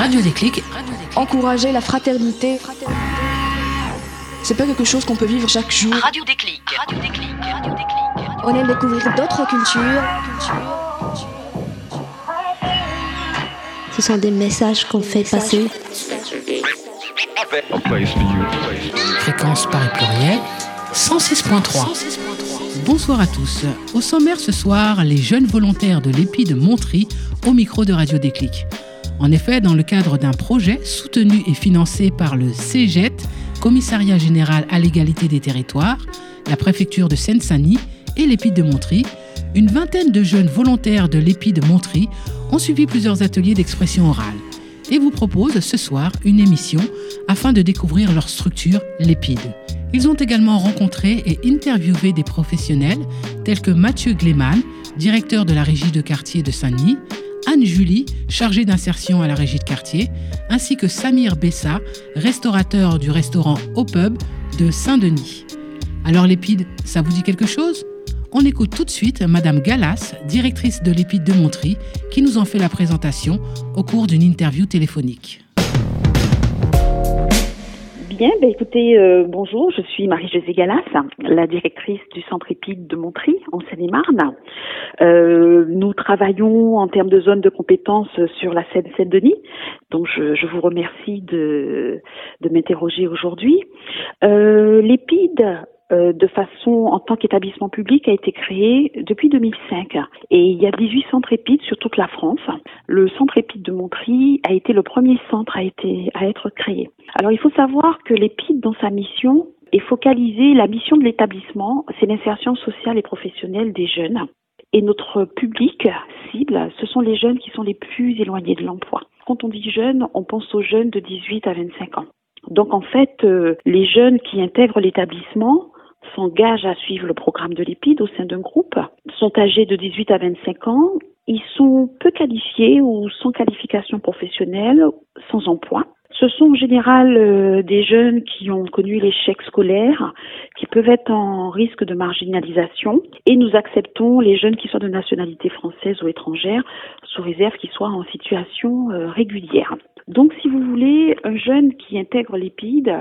Radio Déclic. Encourager la fraternité, c'est pas quelque chose qu'on peut vivre chaque jour. Radio Déclic. Radio Déclic. Radio Déclic. On aime découvrir d'autres cultures. Ce sont des messages qu'on fait passer. Fréquence Paris Pluriel, 106.3. Bonsoir à tous. Au sommaire ce soir, les jeunes volontaires de l'EPI de Montry au micro de Radio Déclic. En effet, dans le cadre d'un projet soutenu et financé par le CEGET, Commissariat général à l'égalité des territoires, la préfecture de Seine-Saint-Denis et l'EPI de Montry, une vingtaine de jeunes volontaires de l'EPI de Montry ont suivi plusieurs ateliers d'expression orale et vous proposent ce soir une émission afin de découvrir leur structure, l'EPID. Ils ont également rencontré et interviewé des professionnels tels que Mathieu Gleman, directeur de la régie de quartier de Saint-Denis, Anne-Julie, chargée d'insertion à la régie de quartier, ainsi que Samir Bessa, restaurateur du restaurant Au Pub de Saint-Denis. Alors l'EPID, ça vous dit quelque chose ? On écoute tout de suite Madame Gallas, directrice de l'EPID de Montry, qui nous en fait la présentation au cours d'une interview téléphonique. Bien, écoutez, bonjour, je suis Marie-Josée Gallas, la directrice du centre EPID de Montry, en Seine-et-Marne. Nous travaillons en termes de zone de compétences sur la Seine-Saint-Denis, donc je vous remercie de m'interroger aujourd'hui. L'EPID, de façon en tant qu'établissement public, a été créé depuis 2005 et il y a 18 centres EPID sur toute la France. Le centre EPID de Montry a été le premier centre à être créé. Alors il faut savoir que l'EPID, dans sa mission, est focalisé. La mission de l'établissement, c'est l'insertion sociale et professionnelle des jeunes. Et notre public cible, ce sont les jeunes qui sont les plus éloignés de l'emploi. Quand on dit jeunes, on pense aux jeunes de 18 à 25 ans. Donc en fait, les jeunes qui intègrent l'établissement s'engagent à suivre le programme de l'EPID au sein d'un groupe, sont âgés de 18 à 25 ans, ils sont peu qualifiés ou sans qualification professionnelle, sans emploi. Ce sont en général des jeunes qui ont connu l'échec scolaire, qui peuvent être en risque de marginalisation, et nous acceptons les jeunes qui soient de nationalité française ou étrangère, sous réserve qu'ils soient en situation régulière. Donc si vous voulez, un jeune qui intègre l'EPID,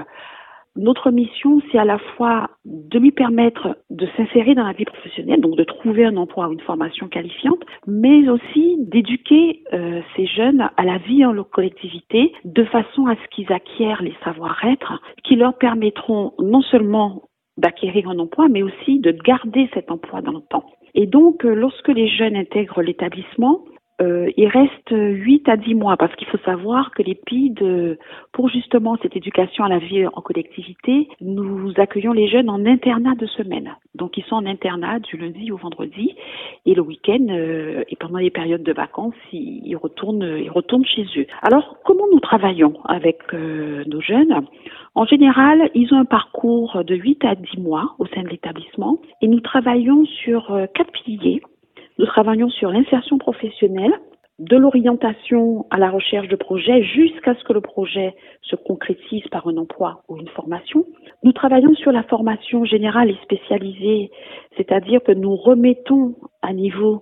notre mission, c'est à la fois de lui permettre de s'insérer dans la vie professionnelle, donc de trouver un emploi ou une formation qualifiante, mais aussi d'éduquer ces jeunes à la vie en collectivité, de façon à ce qu'ils acquièrent les savoir-être qui leur permettront non seulement d'acquérir un emploi, mais aussi de garder cet emploi dans le temps. Et donc, lorsque les jeunes intègrent l'établissement, il reste 8 à 10 mois parce qu'il faut savoir que l'EPID, pour justement cette éducation à la vie en collectivité, nous accueillons les jeunes en internat de semaine. Donc ils sont en internat du lundi au vendredi et le week-end et pendant les périodes de vacances, ils retournent chez eux. Alors comment nous travaillons avec nos jeunes ? En général, ils ont un parcours de 8 à 10 mois au sein de l'établissement et nous travaillons sur 4 piliers. Nous travaillons sur l'insertion professionnelle, de l'orientation à la recherche de projets jusqu'à ce que le projet se concrétise par un emploi ou une formation. Nous travaillons sur la formation générale et spécialisée, c'est-à-dire que nous remettons à niveau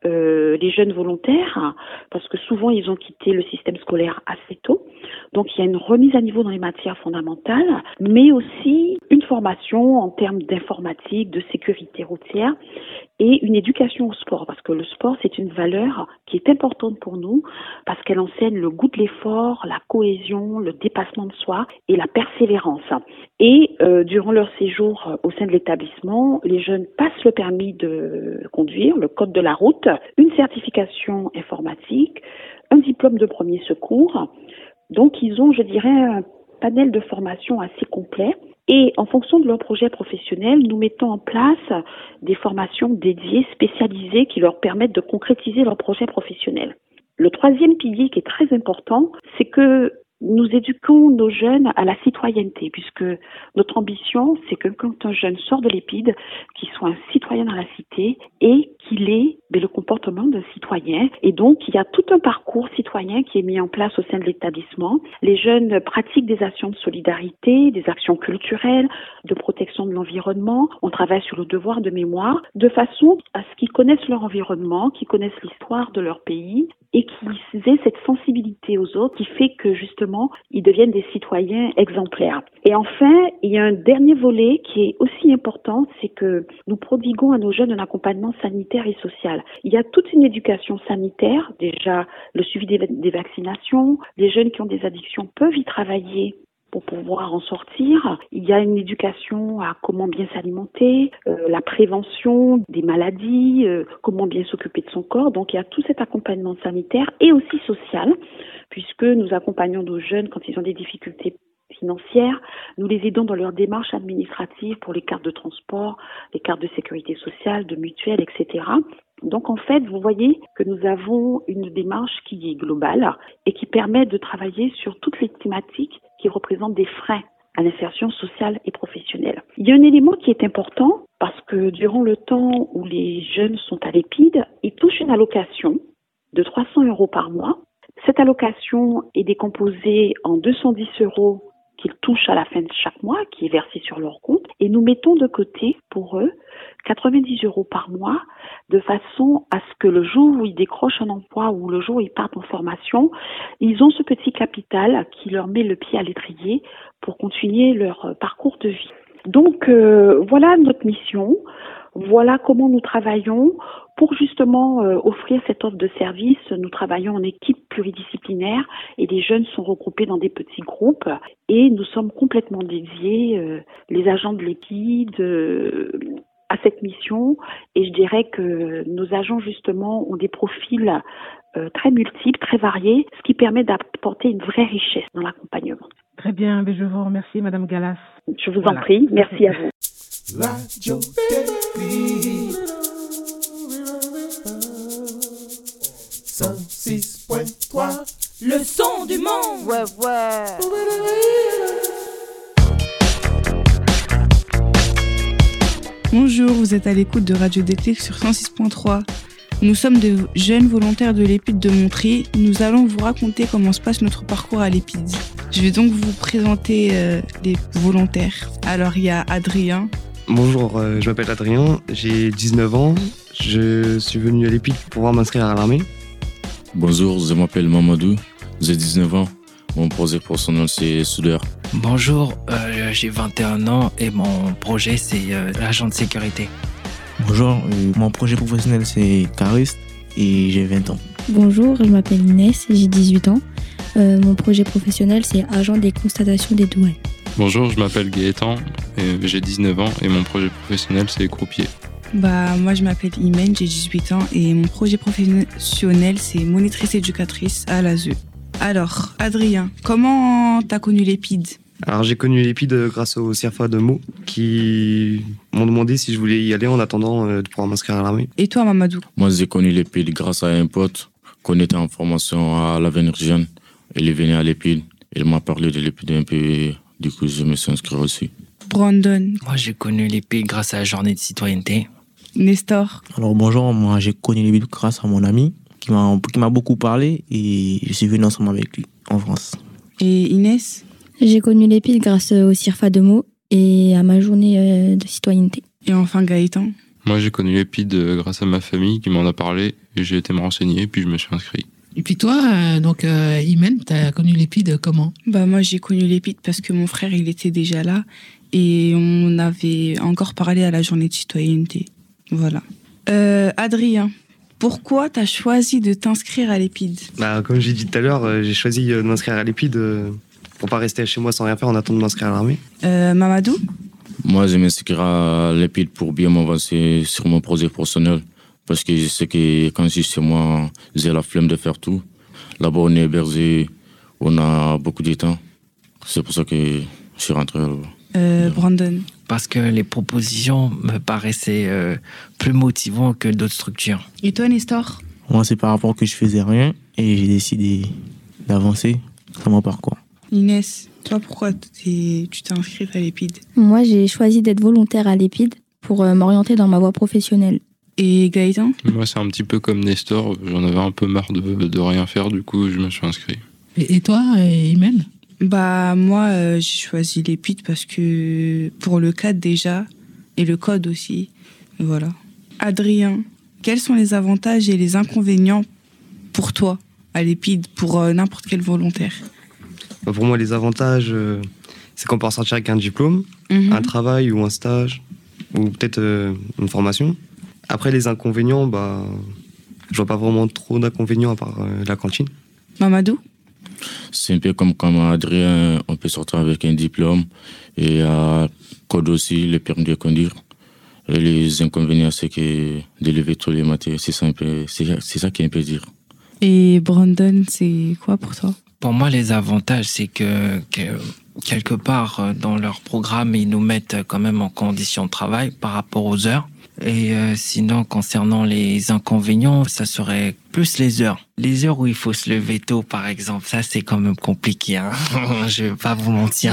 les jeunes volontaires, parce que souvent ils ont quitté le système scolaire assez tôt. Donc il y a une remise à niveau dans les matières fondamentales, mais aussi une formation en termes d'informatique, de sécurité routière et une éducation au sport, parce que le sport c'est une valeur qui est importante pour nous, parce qu'elle enseigne le goût de l'effort, la cohésion, le dépassement de soi et la persévérance. Et durant leur séjour au sein de l'établissement, les jeunes passent le permis de conduire, le code de la route, une certification informatique, un diplôme de premier secours. Donc ils ont, je dirais, un panel de formation assez complet. Et en fonction de leur projet professionnel, nous mettons en place des formations dédiées, spécialisées, qui leur permettent de concrétiser leur projet professionnel. Le troisième pilier qui est très important, c'est que nous éduquons nos jeunes à la citoyenneté, puisque notre ambition, c'est que quand un jeune sort de l'EPID, qu'il soit un citoyen dans la cité et qu'il ait le comportement d'un citoyen. Et donc, il y a tout un parcours citoyen qui est mis en place au sein de l'établissement. Les jeunes pratiquent des actions de solidarité, des actions culturelles, de protection de l'environnement. On travaille sur le devoir de mémoire, de façon à ce qu'ils connaissent leur environnement, qu'ils connaissent l'histoire de leur pays et qu'ils aient cette sensibilité aux autres qui fait que justement, ils deviennent des citoyens exemplaires. Et enfin, il y a un dernier volet qui est aussi important, c'est que nous prodiguons à nos jeunes un accompagnement sanitaire et social. Il y a toute une éducation sanitaire, déjà le suivi des vaccinations, les jeunes qui ont des addictions peuvent y travailler pour pouvoir en sortir. Il y a une éducation à comment bien s'alimenter, la prévention des maladies, comment bien s'occuper de son corps. Donc il y a tout cet accompagnement sanitaire et aussi social, puisque nous accompagnons nos jeunes quand ils ont des difficultés financières. Nous les aidons dans leur démarche administrative pour les cartes de transport, les cartes de sécurité sociale, de mutuelle, etc. Donc en fait, vous voyez que nous avons une démarche qui est globale et qui permet de travailler sur toutes les thématiques qui représentent des freins à l'insertion sociale et professionnelle. Il y a un élément qui est important parce que durant le temps où les jeunes sont à l'EPID, ils touchent une allocation de 300 € par mois. Cette allocation est décomposée en 210 € qu'ils touchent à la fin de chaque mois, qui est versé sur leur compte, et nous mettons de côté pour eux 90 € par mois, de façon à ce que le jour où ils décrochent un emploi ou le jour où ils partent en formation, ils ont ce petit capital qui leur met le pied à l'étrier pour continuer leur parcours de vie. Donc voilà notre mission, voilà comment nous travaillons. Pour justement offrir cette offre de service, nous travaillons en équipe pluridisciplinaire et les jeunes sont regroupés dans des petits groupes et nous sommes complètement dédiés, les agents de l'EPID, à cette mission. Et je dirais que nos agents justement ont des profils très multiples, très variés, ce qui permet d'apporter une vraie richesse dans l'accompagnement. Très bien, je vous remercie Madame Gallas. Je vous en prie, merci à vous. Radio Déclic 106.3, Le son du monde. ouais, ouais. Bonjour, vous êtes à l'écoute de Radio Déclic sur 106.3. Nous sommes de jeunes volontaires de l'EPID de Montry. Nous allons vous raconter comment se passe notre parcours à l'EPID. Je vais donc vous présenter les volontaires. Alors, il y a Adrien. Bonjour, je m'appelle Adrien, j'ai 19 ans. Je suis venu à l'EPID pour pouvoir m'inscrire à l'armée. Bonjour, je m'appelle Mamadou, j'ai 19 ans. Mon projet personnel, c'est soudeur. Bonjour, j'ai 21 ans et mon projet, c'est l'agent de sécurité. Bonjour, mon projet professionnel, c'est cariste et j'ai 20 ans. Bonjour, je m'appelle Inès et j'ai 18 ans. Mon projet professionnel, c'est agent des constatations des douanes. Bonjour, je m'appelle Gaëtan, j'ai 19 ans et mon projet professionnel, c'est croupier. Moi, je m'appelle Imen, j'ai 18 ans et mon projet professionnel, c'est monitrice éducatrice à l'ASE. Alors, Adrien, comment t'as connu l'EPID ? Alors j'ai connu l'EPID grâce au CIRFA de Meaux qui m'ont demandé si je voulais y aller en attendant de pouvoir m'inscrire à l'armée. Et toi, Mamadou ? Moi, j'ai connu l'EPID grâce à un pote qu'on était en formation à l'Avenir Jeune. Il est venu à l'EPID, il m'a parlé de l'EPID un peu, du coup je me suis inscrit aussi. Brandon. Moi, j'ai connu l'EPID grâce à la journée de citoyenneté. Nestor. Alors bonjour, moi j'ai connu l'EPID grâce à mon ami qui m'a beaucoup parlé et je suis venu ensemble avec lui en France. Et Inès ? J'ai connu l'EPID grâce au CIRFA de Meaux et à ma journée de citoyenneté. Et enfin Gaëtan ? Moi, j'ai connu l'EPID grâce à ma famille qui m'en a parlé et j'ai été me renseigner puis je me suis inscrit. Et puis toi, Imen, t'as connu l'EPID comment ? Moi, j'ai connu l'EPID parce que mon frère, il était déjà là et on avait encore parlé à la journée de citoyenneté. Voilà. Adrien, pourquoi t'as choisi de t'inscrire à l'EPID ? Comme j'ai dit tout à l'heure, j'ai choisi de m'inscrire à l'EPID pour pas rester chez moi sans rien faire en attendant de m'inscrire à l'armée. Mamadou ? Moi, je m'inscris à l'EPID pour bien m'avancer sur mon projet personnel. Parce que je sais que quand je suis chez moi, j'ai la flemme de faire tout. Là-bas, on est hébergé, on a beaucoup de temps. C'est pour ça que je suis rentré là-bas. Brandon ? Parce que les propositions me paraissaient plus motivantes que d'autres structures. Et toi, Nestor ? Moi, c'est par rapport que je faisais rien et j'ai décidé d'avancer dans mon parcours. Inès, toi, pourquoi tu t'es inscrite à l'EPID? Moi, j'ai choisi d'être volontaire à l'EPID pour m'orienter dans ma voie professionnelle. Et Gaëtan? Moi, c'est un petit peu comme Nestor. J'en avais un peu marre de rien faire, du coup, je me suis inscrit. Et toi, Imen? Bah, moi, j'ai choisi l'EPID parce que pour le cadre déjà, et le code aussi. Voilà. Adrien, quels sont les avantages et les inconvénients pour toi à l'EPID, pour n'importe quel volontaire? Pour moi, les avantages, c'est qu'on peut ressortir avec un diplôme, un travail ou un stage, ou peut-être une formation. Après, les inconvénients, je vois pas vraiment trop d'inconvénients à part la cantine. Mamadou? C'est un peu comme quand Adrien, on peut sortir avec un diplôme et à code aussi, le permis de conduire. Et les inconvénients, c'est que de lever tous les matins, c'est ça qui est un peu dur. Et Brandon, c'est quoi pour toi? Pour moi, les avantages, c'est que quelque part, dans leur programme, ils nous mettent quand même en condition de travail par rapport aux heures. Et sinon, concernant les inconvénients, ça serait plus les heures. Les heures où il faut se lever tôt, par exemple, ça, c'est quand même compliqué. Hein. Je vais pas vous mentir.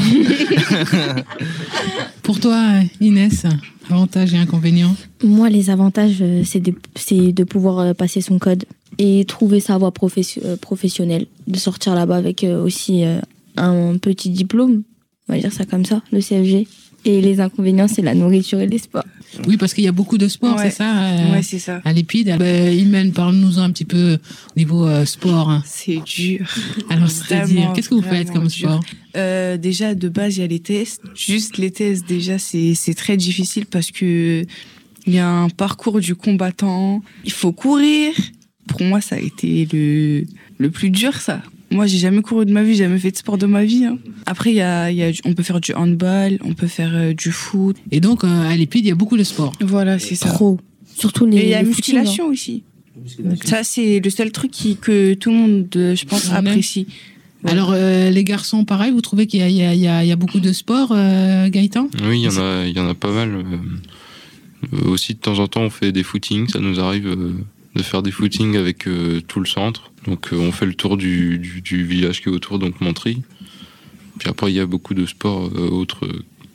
Pour toi, Inès, avantages et inconvénients? Moi, les avantages, c'est de pouvoir passer son code et trouver sa voie professionnelle. De sortir là-bas avec aussi un petit diplôme, on va dire ça comme ça, le CFG. Et les inconvénients, c'est la nourriture et les sports. Oui, parce qu'il y a beaucoup de sports, Ouais. c'est ça Ouais, c'est ça. À l'EPID. Imen, parle-nous un petit peu au niveau sport. C'est dur. Alors, c'est-à-dire, qu'est-ce que vous faites comme sport? Déjà, de base, il y a les tests. Juste les tests, déjà, c'est très difficile parce que il y a un parcours du combattant. Il faut courir. Pour moi, ça a été le plus dur, ça. Moi, j'ai jamais couru de ma vie, j'ai jamais fait de sport de ma vie. Hein. Après, on peut faire du handball, on peut faire du foot. Et donc, à l'EPID, il y a beaucoup de sports. Voilà, c'est ça. Trop. Surtout les. Et il y a la les musculation aussi. Ça, c'est le seul truc que tout le monde, je pense, apprécie. Voilà. Alors, les garçons, pareil, vous trouvez qu'il y a beaucoup de sports, Gaëtan? Oui, il y en a pas mal. Aussi, de temps en temps, on fait des footings. Ça nous arrive de faire des footings avec tout le centre. Donc, on fait le tour du village qui est autour, donc Montry. Puis après, il y a beaucoup de sports autres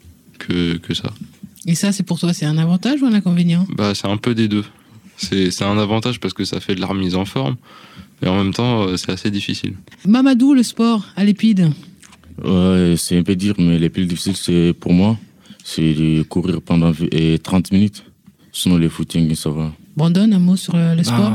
que ça. Et ça, c'est pour toi, c'est un avantage ou un inconvénient? C'est un peu des deux. C'est un avantage parce que ça fait de la remise en forme, mais en même temps, c'est assez difficile. Mamadou, le sport à l'EPID? Ouais, c'est un peu dur, mais le plus difficile, c'est pour moi, c'est de courir pendant 30 minutes. Sinon, les footings, ça va. Brandon, un mot sur le sport?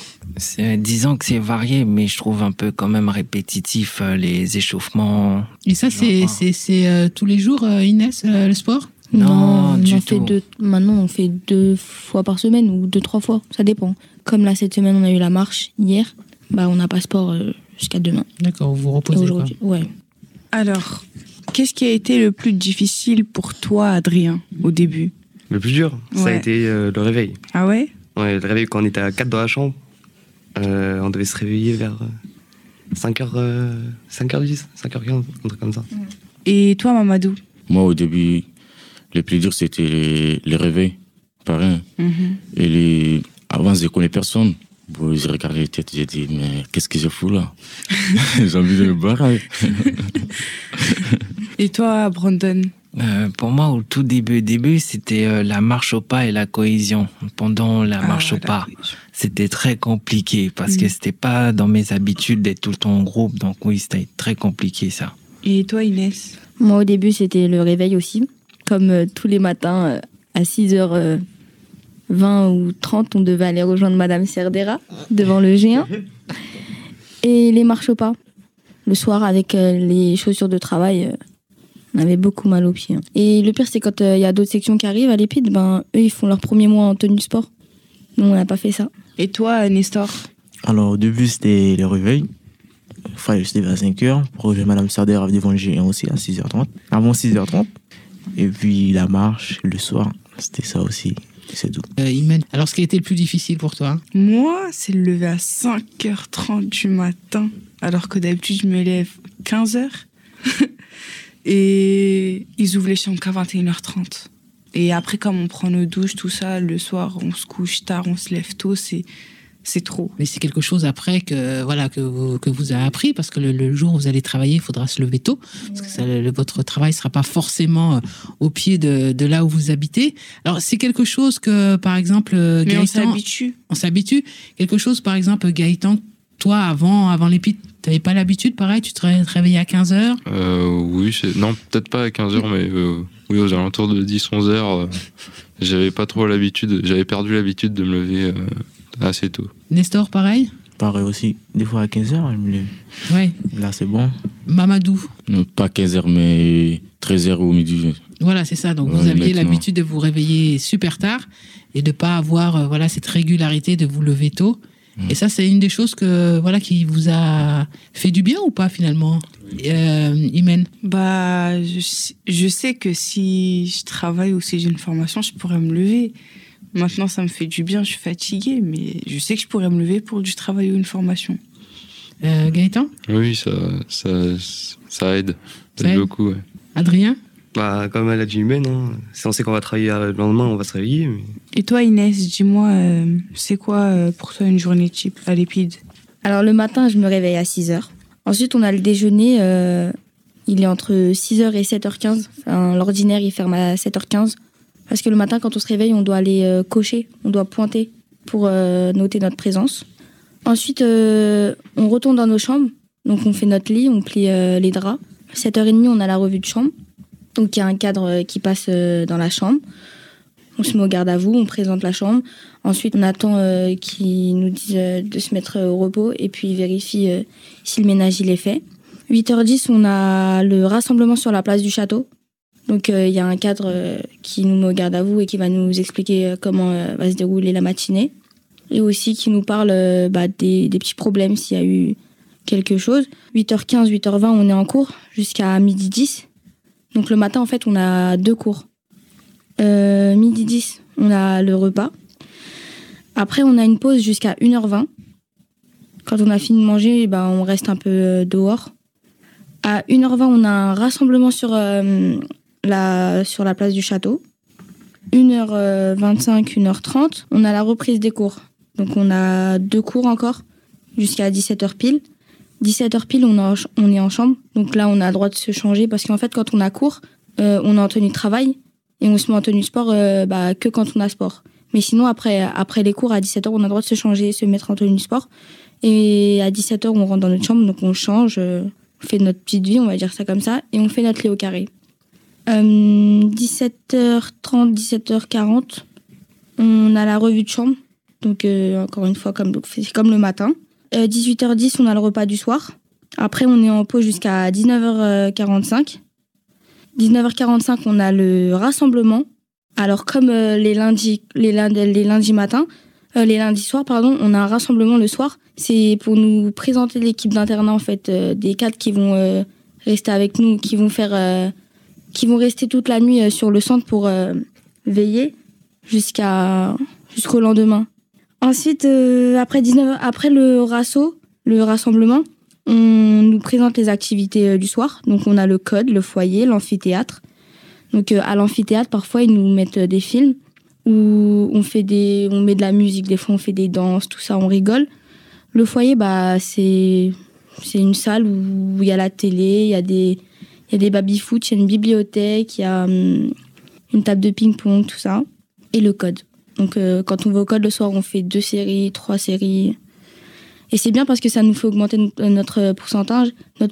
Disons que c'est varié, mais je trouve un peu quand même répétitif les échauffements. Et ça, c'est tous les jours, Inès, le sport? Non, du on tout. Maintenant, on fait 2 fois par semaine ou 2-3 fois, ça dépend. Comme là, cette semaine, on a eu la marche hier, on n'a pas sport jusqu'à demain. D'accord, vous vous reposez. Aujourd'hui, ouais. Alors, qu'est-ce qui a été le plus difficile pour toi, Adrien, au début? Le plus dur, ça a été le réveil. Ah ouais? Ouais, le réveil quand on était à 4 dans la chambre. On devait se réveiller vers 5h10, 5h15, un truc comme ça. Et toi, Mamadou? Moi, au début, le plus dur, c'était les réveils, pareil. Et avant, je ne connais personne. Bon, j'ai regardé les têtes, j'ai dit, mais qu'est-ce que je fous là? J'ai envie de me barrer. Et toi, Brandon? Pour moi, au tout début, c'était la marche au pas et la cohésion. Pendant la marche au pas, c'était très compliqué parce que c'était pas dans mes habitudes d'être tout le temps en groupe. Donc oui, c'était très compliqué ça. Et toi, Inès? Moi, au début, c'était le réveil aussi. Comme tous les matins, à 6h20 ou 30, on devait aller rejoindre Madame Cerdera devant le G1. Et les marches au pas. Le soir, avec les chaussures de travail, on avait beaucoup mal aux pieds. Et le pire, c'est quand il y a d'autres sections qui arrivent à l'EPID, eux, ils font leur premier mois en tenue de sport. Nous, on n'a pas fait ça. Et toi, Nestor? Alors, au début, c'était le réveil. Il fallait se lever à 5h pour rejoindre Madame Cerdera devant le G1 aussi à 6h30. Avant 6h30. Et puis la marche, le soir, c'était ça aussi. C'est tout. Alors, ce qui a été le plus difficile pour toi? Moi, c'est le lever à 5h30 du matin, alors que d'habitude, je me lève 15h. Et ils ouvrent les chambres qu'à 21h30. Et après, comme on prend nos douches, tout ça, le soir, on se couche tard, on se lève tôt, c'est c'est trop. Mais c'est quelque chose après que vous avez appris, parce que le jour où vous allez travailler, il faudra se lever tôt, parce que votre travail ne sera pas forcément au pied de là où vous habitez. Alors, c'est quelque chose que, par exemple, Gaëtan... On s'habitue. Quelque chose, par exemple, Gaëtan, toi, avant l'épide, tu n'avais pas l'habitude, pareil, tu te réveillais à 15h Oui, non, peut-être pas à 15h, mais oui, aux alentours de 10-11h, j'avais pas trop l'habitude, j'avais perdu l'habitude de me lever assez tôt. Nestor, pareil? Pareil aussi, des fois à 15h, je me lève. Ouais. Là, c'est bon. Mamadou? Non, pas 15h, mais 13h au midi. Voilà, c'est ça. Donc, vous aviez l'habitude de vous réveiller super tard et de ne pas avoir cette régularité de vous lever tôt. Et ça, c'est une des choses qui vous a fait du bien ou pas, finalement, Imen? Je sais que si je travaille ou si j'ai une formation, je pourrais me lever. Maintenant, ça me fait du bien, je suis fatiguée, mais je sais que je pourrais me lever pour du travail ou une formation. Gaëtan? Oui, ça aide. Ça aide beaucoup, ouais. Adrien? Comme elle a dit Imen, si on sait qu'on va travailler le lendemain, on va se réveiller. Mais... Et toi, Inès, dis-moi, c'est quoi pour toi une journée type à l'épide? Alors, le matin, je me réveille à 6h. Ensuite, on a le déjeuner, il est entre 6h et 7h15. Enfin, l'ordinaire, il ferme à 7h15. Parce que le matin, quand on se réveille, on doit aller cocher, on doit pointer pour noter notre présence. Ensuite, on retourne dans nos chambres. Donc, on fait notre lit, on plie les draps. 7h30, on a la revue de chambre. Donc, il y a un cadre qui passe dans la chambre. On se met au garde à vous, on présente la chambre. Ensuite, on attend qu'ils nous disent de se mettre au repos et puis ils vérifient si le ménage il est fait. 8h10, on a le rassemblement sur la place du château. Donc, il y a un cadre qui nous met au garde à vous et qui va nous expliquer comment va se dérouler la matinée. Et aussi qui nous parle des petits problèmes s'il y a eu quelque chose. 8h15, 8h20, on est en cours jusqu'à 12h10. Donc, le matin, en fait, on a 2 cours. 12h10, on a le repas. Après, on a une pause jusqu'à 1h20. Quand on a fini de manger, on reste un peu dehors. À 1h20, on a un rassemblement sur la place du château. 1h25, 1h30, on a la reprise des cours. Donc, on a 2 cours encore jusqu'à 17h pile. 17h pile, on est en chambre. Donc là, on a le droit de se changer parce qu'en fait, quand on a cours, on est en tenue de travail. Et on se met en tenue sport que quand on a sport. Mais sinon, après les cours, à 17h, on a le droit de se changer, se mettre en tenue sport. Et à 17h, on rentre dans notre chambre, donc on change, on fait notre petite vie, on va dire ça comme ça, et on fait notre lit au carré. 17h30, 17h40, on a la revue de chambre. Donc, encore une fois, c'est comme le matin. 18h10, on a le repas du soir. Après, on est en pause jusqu'à 19h45. 19h45, on a le rassemblement. Alors, comme les lundis soirs, on a un rassemblement le soir. C'est pour nous présenter l'équipe d'internat, en fait, des cadres qui vont rester avec nous, qui vont rester toute la nuit sur le centre pour veiller jusqu'au lendemain. Ensuite, après le rassemblement, on nous présente les activités du soir. Donc, on a le code, le foyer, l'amphithéâtre. Donc, à l'amphithéâtre, parfois, ils nous mettent des films où on met de la musique. Des fois, on fait des danses, tout ça, on rigole. Le foyer, c'est une salle où il y a la télé, il y a des baby-foot, il y a une bibliothèque, il y a une table de ping-pong, tout ça. Et le code. Donc, quand on va au code le soir, on fait 2 séries, 3 séries. Et c'est bien parce que ça nous fait augmenter notre pourcentage.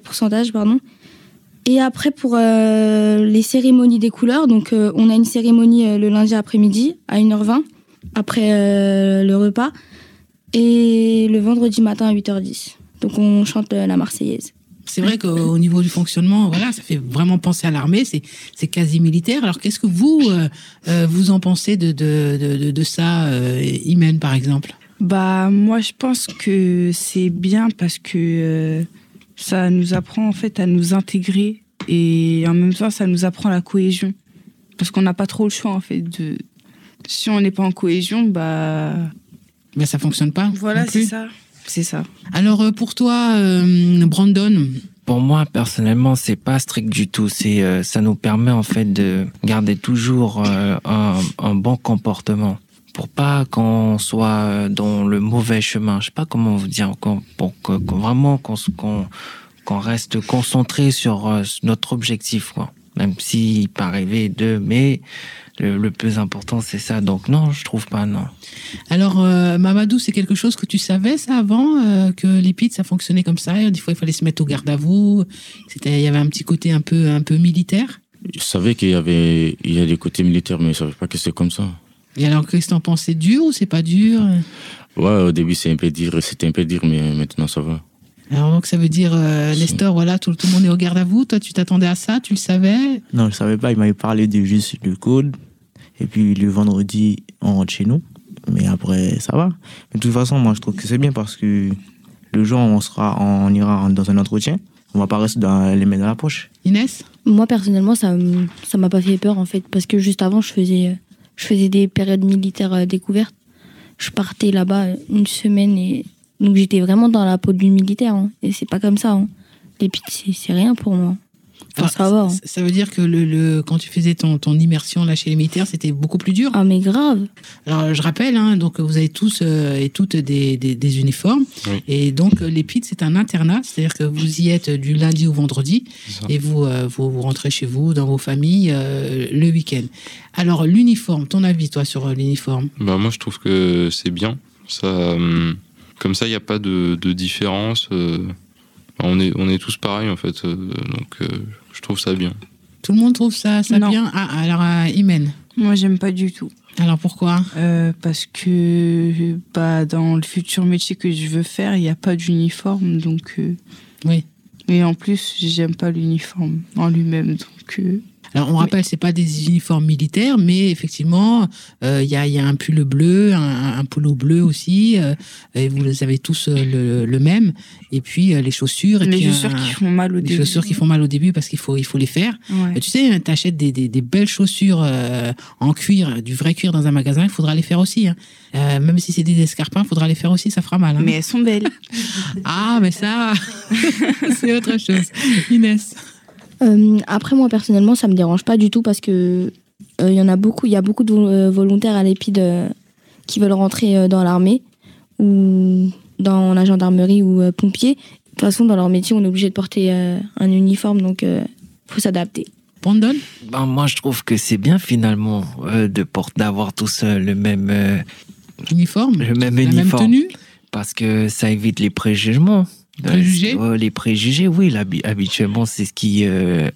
Et après, pour les cérémonies des couleurs, donc on a une cérémonie le lundi après-midi à 1h20, après le repas, et le vendredi matin à 8h10. Donc on chante la Marseillaise. C'est vrai qu'au niveau du fonctionnement, ça fait vraiment penser à l'armée, c'est quasi militaire. Alors qu'est-ce que vous en pensez de ça, Imen, par exemple ? Moi, je pense que c'est bien parce que ça nous apprend en fait à nous intégrer et en même temps, ça nous apprend la cohésion. Parce qu'on n'a pas trop le choix en fait. Si on n'est pas en cohésion, Mais ça fonctionne pas. Voilà, c'est ça. Alors pour toi, Brandon? Pour moi, personnellement, c'est pas strict du tout. Ça nous permet en fait de garder toujours un bon comportement. pour pas qu'on soit dans le mauvais chemin. Je sais pas comment vous dire, pour que vraiment qu'on reste concentré sur notre objectif, quoi. Même s'il peut arriver mais le plus important, c'est ça. Donc non, je trouve pas, non. Alors, Mamadou, c'est quelque chose que tu savais, ça, avant, que l'EPID, ça fonctionnait comme ça? Des fois, il fallait se mettre au garde à vous. Il y avait un petit côté un peu militaire. Je savais qu'il y a des côtés militaires, mais je savais pas que c'est comme ça. Et alors, qu'est-ce que t'en penses? C'est dur ou c'est pas dur? Ouais, au début, c'était un peu dur, mais maintenant, ça va. Alors, donc, ça veut dire, Nestor, voilà, tout le monde est au garde à vous. Toi, tu t'attendais à ça? Tu le savais? Non, je savais pas. Il m'avait parlé juste du code. Et puis, le vendredi, on rentre chez nous. Mais après, ça va. Mais de toute façon, moi, je trouve que c'est bien parce que le jour où on ira dans un entretien, on va pas rester dans les mains dans la poche. Inès? Moi, personnellement, ça m'a pas fait peur, en fait. Parce que juste avant, je faisais des périodes militaires découvertes. Je partais là-bas une semaine et donc j'étais vraiment dans la peau du militaire. Hein. Et c'est pas comme ça. Hein. L'EPID, c'est rien pour moi. Enfin, ça va. Hein. Ça veut dire que quand tu faisais ton immersion là chez les militaires, c'était beaucoup plus dur? Ah, mais grave. Alors, je rappelle, hein, donc vous avez tous et toutes des uniformes. Oui. Et donc, l'EPID, c'est un internat. C'est-à-dire que vous y êtes du lundi au vendredi. Et vous rentrez chez vous, dans vos familles, le week-end. Alors, l'uniforme, ton avis, toi, sur l'uniforme? Moi, je trouve que c'est bien. Ça, comme ça, il n'y a pas de différence. On est tous pareils, en fait. Donc, je trouve ça bien. Tout le monde trouve ça bien? Ah, alors, Imen? Moi, j'aime pas du tout. Alors, pourquoi? Parce que dans le futur métier que je veux faire, il n'y a pas d'uniforme. Donc, oui. Et en plus, j'aime pas l'uniforme en lui-même. Donc... Alors, on rappelle, c'est pas des uniformes militaires, mais effectivement, il y a un pull bleu, un polo bleu aussi, et vous avez tous le même. Et puis, les chaussures. Les chaussures qui font mal au début. Les chaussures qui font mal au début parce qu'il faut les faire. Ouais. Tu sais, t'achètes des belles chaussures en cuir, du vrai cuir dans un magasin, il faudra les faire aussi. Hein. Même si c'est des escarpins, il faudra les faire aussi, ça fera mal. Hein. Mais elles sont belles. Ah, mais ça, c'est autre chose. Inès? Après, moi, personnellement, ça me dérange pas du tout parce que il y a beaucoup de volontaires à l'EPID qui veulent rentrer dans l'armée ou dans la gendarmerie ou pompiers. De toute façon, dans leur métier, on est obligé de porter un uniforme, donc faut s'adapter. Brandon? Moi, je trouve que c'est bien finalement d'avoir tous le même uniforme, la même tenue, parce que ça évite les préjugements. Préjugés? Les préjugés, oui. Habituellement, c'est ce qui est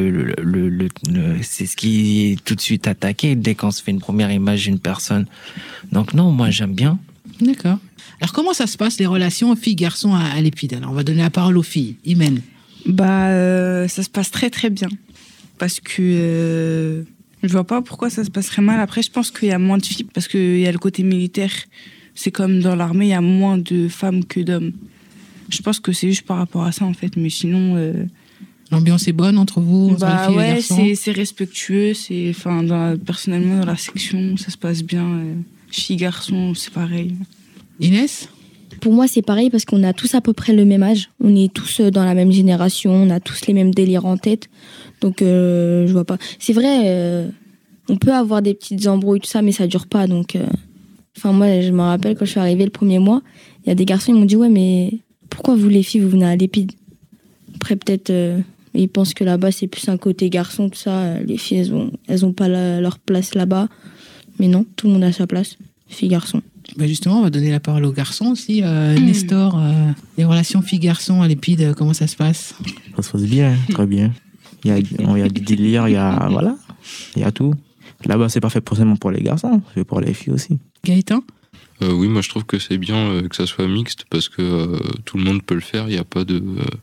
c'est ce qui est tout de suite attaqué dès qu'on se fait une première image d'une personne. Donc non, moi j'aime bien. D'accord. Alors comment ça se passe les relations filles-garçons à l'EPID? Alors on va donner la parole aux filles. Imen? Ça se passe très très bien. Parce que je vois pas pourquoi ça se passerait mal. Après, je pense qu'il y a moins de filles parce qu'il y a le côté militaire. C'est comme dans l'armée, il y a moins de femmes que d'hommes. Je pense que c'est juste par rapport à ça, en fait. Mais sinon... L'ambiance est bonne entre vous? Ouais, c'est respectueux. Personnellement, dans la section, ça se passe bien. Filles-garçons, c'est pareil. Inès? Pour moi, c'est pareil parce qu'on a tous à peu près le même âge. On est tous dans la même génération. On a tous les mêmes délires en tête. Donc, je vois pas. C'est vrai, on peut avoir des petites embrouilles, tout ça, mais ça dure pas. Donc, moi, je me rappelle quand je suis arrivée le premier mois, il y a des garçons, ils m'ont dit « Ouais, mais... pourquoi vous les filles vous venez à l'EPID ?» Après peut-être ils pensent que là-bas c'est plus un côté garçon, tout ça. Les filles elles ont pas leur place là-bas. Mais non, tout le monde a sa place, filles garçons. Justement, on va donner la parole aux garçons aussi. Nestor, les relations filles-garçons à l'EPID, comment ça se passe? Ça se passe bien, très bien. Il y a du délire, il y a tout. Là-bas c'est pas fait forcément pour les garçons, c'est pour les filles aussi. Gaëtan? Oui, moi je trouve que c'est bien que ça soit mixte parce que tout le monde peut le faire. Il n'y a pas de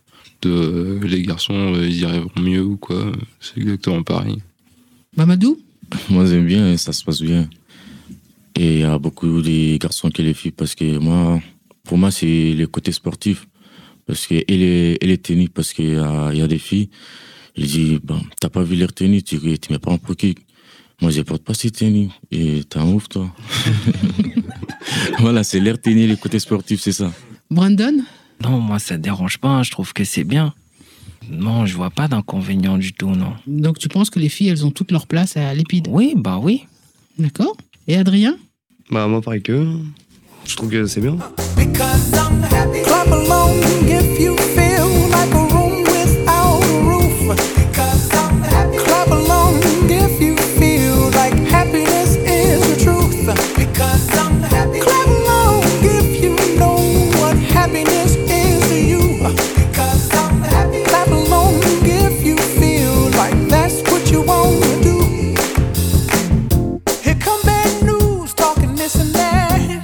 les garçons ils y arriveront mieux ou quoi. C'est exactement pareil. Mamadou? Moi j'aime bien, ça se passe bien. Et il y a beaucoup de garçons que les filles parce que pour moi c'est le côté sportif. Parce qu'elle est tenue parce qu'il y a des filles. Il dit t'as pas vu leur tenue, tu mets pas en pro-kick. Moi, je porte pas ces tenues. Et t'es un ouf, toi. Voilà, c'est l'air tenue, le côté sportif, c'est ça. Brandon? Non, moi, ça dérange pas. Je trouve que c'est bien. Non, je vois pas d'inconvénient du tout, non. Donc, tu penses que les filles, elles ont toute leur place à l'EPID? Oui, oui. D'accord. Et Adrien? Bah moi pareil que je trouve que c'est bien. Clap along if you feel like a room without a roof. Clap along if you feel like happiness is the truth. Clap along if you know what happiness is to you. Clap along if you feel like that's what you want to do. Here come bad news talking this and that.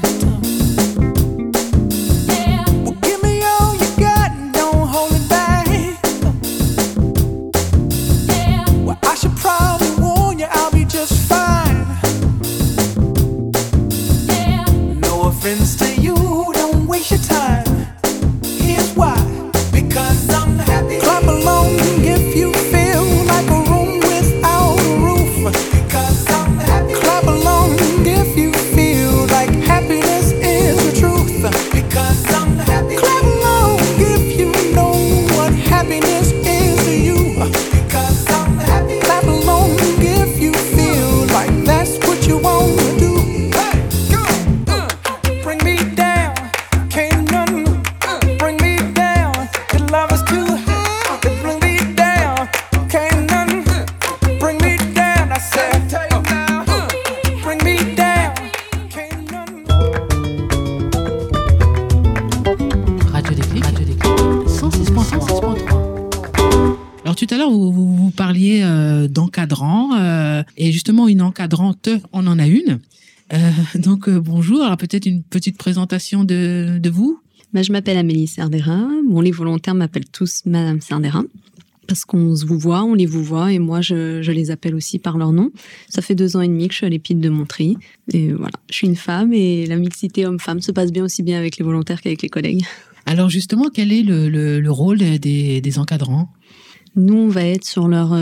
Et justement, une encadrante, on en a une. Donc, bonjour. Alors, peut-être une petite présentation de vous. Je m'appelle Amélie Serdera. Bon, les volontaires m'appellent tous Madame Serdera parce qu'on se vous voit, on les vous voit, et moi, je les appelle aussi par leur nom. Ça fait 2 ans et demi que je suis à l'EPID de Montry. Et voilà, je suis une femme et la mixité homme-femme se passe bien aussi bien avec les volontaires qu'avec les collègues. Alors, justement, quel est le rôle des encadrants ? Nous, on va être sur leur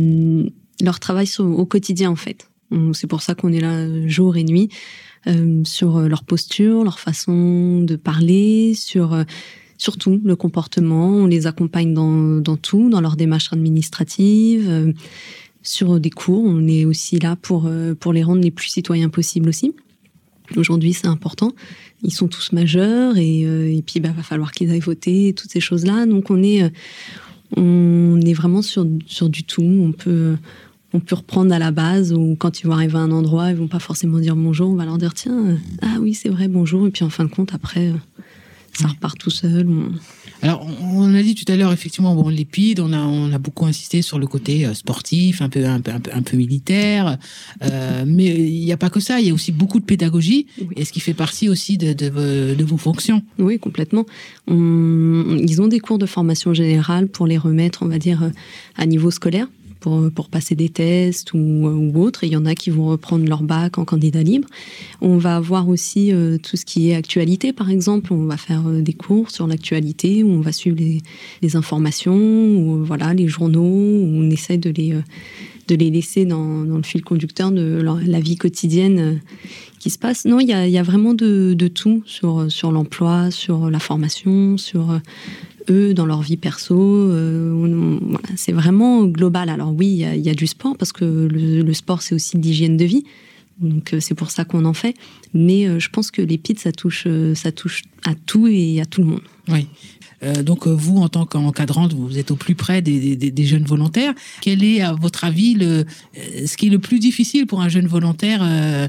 travail au quotidien, en fait. C'est pour ça qu'on est là jour et nuit, sur leur posture, leur façon de parler, surtout le comportement. On les accompagne dans tout, dans leur démarche administrative, sur des cours. On est aussi là pour les rendre les plus citoyens possibles aussi. Aujourd'hui, c'est important. Ils sont tous majeurs et puis va falloir qu'ils aillent voter, toutes ces choses-là. Donc, on est vraiment sur du tout. On peut reprendre à la base, ou quand ils vont arriver à un endroit, ils vont pas forcément dire bonjour, on va leur dire tiens, ah oui c'est vrai, bonjour, et puis en fin de compte après ça repart tout seul. Alors on a dit tout à l'heure effectivement, bon, l'EPID, on a beaucoup insisté sur le côté sportif, un peu militaire, mais il n'y a pas que ça, il y a aussi beaucoup de pédagogie, oui. Et ce qui fait partie aussi de vos fonctions. Oui, complètement. Ils ont des cours de formation générale pour les remettre, on va dire, à niveau scolaire. Pour passer des tests ou autres. Et il y en a qui vont reprendre leur bac en candidat libre. On va avoir aussi tout ce qui est actualité, par exemple. On va faire des cours sur l'actualité où on va suivre les informations, ou voilà, les journaux, où on essaie de les laisser dans le fil conducteur de la vie quotidienne qui se passe. Non, il y a vraiment de tout sur l'emploi, sur la formation, sur eux dans leur vie perso. Voilà, c'est vraiment global. Alors oui, il y a du sport parce que le sport c'est aussi de l'hygiène de vie. Donc c'est pour ça qu'on en fait. Mais je pense que l'EPID ça touche à tout et à tout le monde. Oui. Donc vous, en tant qu'encadrante, vous êtes au plus près des jeunes volontaires. Quel est, à votre avis, ce qui est le plus difficile pour un jeune volontaire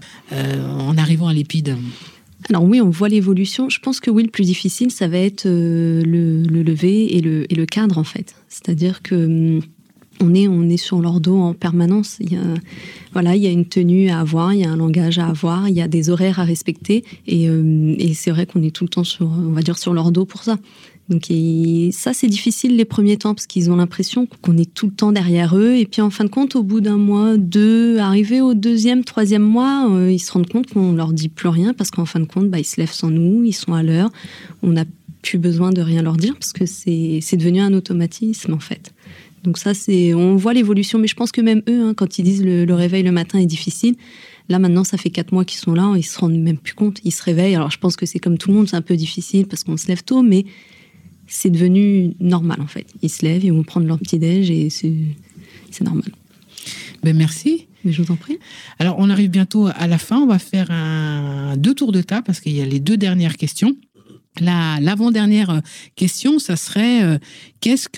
en arrivant à l'EPID ? Alors oui, on voit l'évolution. Je pense que oui, le plus difficile, ça va être le lever et le cadre, en fait. C'est-à-dire que on est sur leur dos en permanence. Il y a une tenue à avoir, il y a un langage à avoir, il y a des horaires à respecter. Et c'est vrai qu'on est tout le temps sur leur dos pour ça. Donc ça, c'est difficile les premiers temps parce qu'ils ont l'impression qu'on est tout le temps derrière eux. Et puis en fin de compte, au bout d'un mois, 2, arrivé au 2e, 3e mois, ils se rendent compte qu'on leur dit plus rien parce qu'en fin de compte, ils se lèvent sans nous, ils sont à l'heure. On n'a plus besoin de rien leur dire parce que c'est devenu un automatisme en fait. Donc ça, on voit l'évolution, mais je pense que même eux, quand ils disent le réveil le matin est difficile, là maintenant ça fait 4 mois qu'ils sont là, ils se rendent même plus compte, ils se réveillent. Alors je pense que c'est comme tout le monde, c'est un peu difficile parce qu'on se lève tôt, mais c'est devenu normal en fait. Ils se lèvent, ils vont prendre leur petit-déj et c'est normal. Merci. Mais je vous en prie. Alors, on arrive bientôt à la fin. On va faire 2 tours de table parce qu'il y a les 2 dernières questions. L'avant-dernière question, ça serait qu'est-ce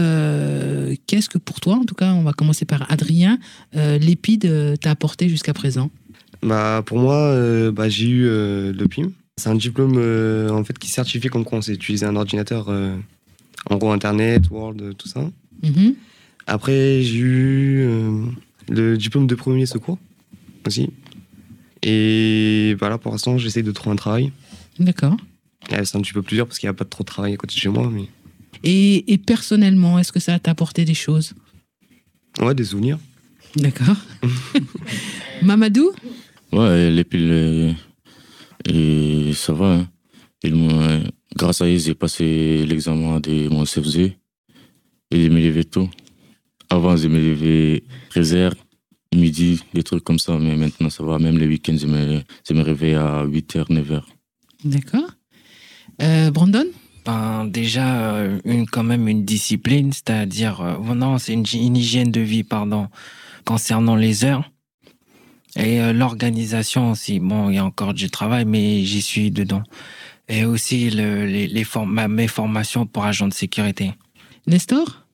que pour toi, en tout cas, on va commencer par Adrien, l'EPID t'a apporté jusqu'à présent? Pour moi, j'ai eu le PIM. C'est un diplôme en fait qui certifie comme quoi on sait utiliser un ordinateur, en gros Internet, Word, tout ça. Mm-hmm. Après, j'ai eu le diplôme de premier secours aussi. Et voilà, pour l'instant, j'essaie de trouver un travail. D'accord. C'est un petit peu plus dur parce qu'il n'y a pas trop de travail à côté de chez moi. Mais... Et personnellement, est-ce que ça t'a apporté des choses? Ouais, des souvenirs. D'accord. Mamadou? Ouais, les piles, et ça va. Hein. Grâce à eux, j'ai passé l'examen de mon CFZ. Et je me levais tôt. Avant, je me levais 13h, midi, des trucs comme ça. Mais maintenant, ça va. Même les week-ends, je me réveille à 8h, 9h. D'accord. Brandon? Déjà, quand même une discipline, c'est-à-dire, non, c'est une hygiène de vie, concernant les heures. Et l'organisation aussi. Bon, il y a encore du travail, mais j'y suis dedans. Et aussi mes formations pour agent de sécurité. Nestor?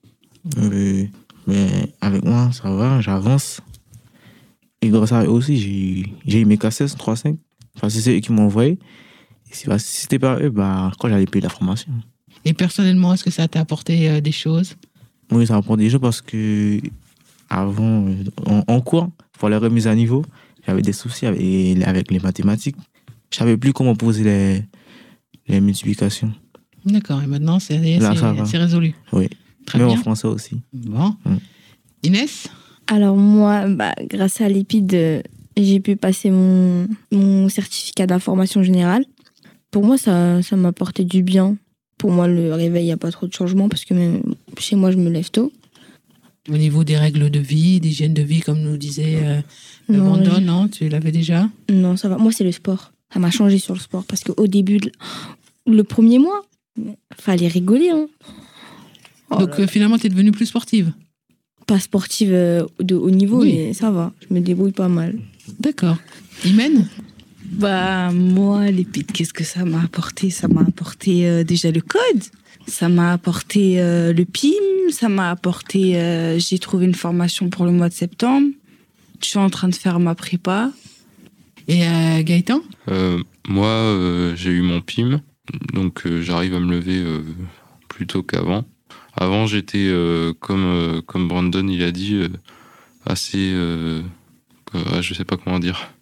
Mais avec moi, ça va, j'avance. Et grâce à eux aussi, j'ai eu mes K16 3.5. Enfin, c'est eux qui m'ont envoyé. Et si c'était pas eux, quand j'allais payer la formation. Et personnellement, est-ce que ça t'a apporté des choses? Oui, ça m'a apporté des choses parce que avant, en cours, pour les remises à niveau, j'avais des soucis avec les mathématiques. Je savais plus comment poser les multiplications. D'accord, et maintenant, c'est résolu. Oui, très mais bien. En français aussi. Bon. Inès? Alors moi, grâce à l'EPID, j'ai pu passer mon certificat d'information générale. Pour moi, ça m'a apporté du bien. Pour moi, le réveil, il n'y a pas trop de changement parce que même chez moi, je me lève tôt. Au niveau des règles de vie, d'hygiène de vie, comme nous disait Brandon, non? Tu l'avais déjà? Non, ça va. Moi, c'est le sport. Ça m'a changé sur le sport parce qu'au début, le premier mois, fallait rigoler. Hein. Donc finalement, tu es devenue plus sportive? Pas sportive de haut niveau, oui. Mais ça va. Je me débrouille pas mal. D'accord. Imen? Moi, l'EPID, qu'est-ce que ça m'a apporté? Ça m'a apporté déjà le code. Ça m'a apporté le PIM. Ça m'a apporté... j'ai trouvé une formation pour le mois de septembre. Je suis en train de faire ma prépa. Et Gaëtan? Moi, j'ai eu mon PIM. Donc, j'arrive à me lever plus tôt qu'avant. Avant, j'étais, comme Brandon il a dit, assez... je sais pas comment dire.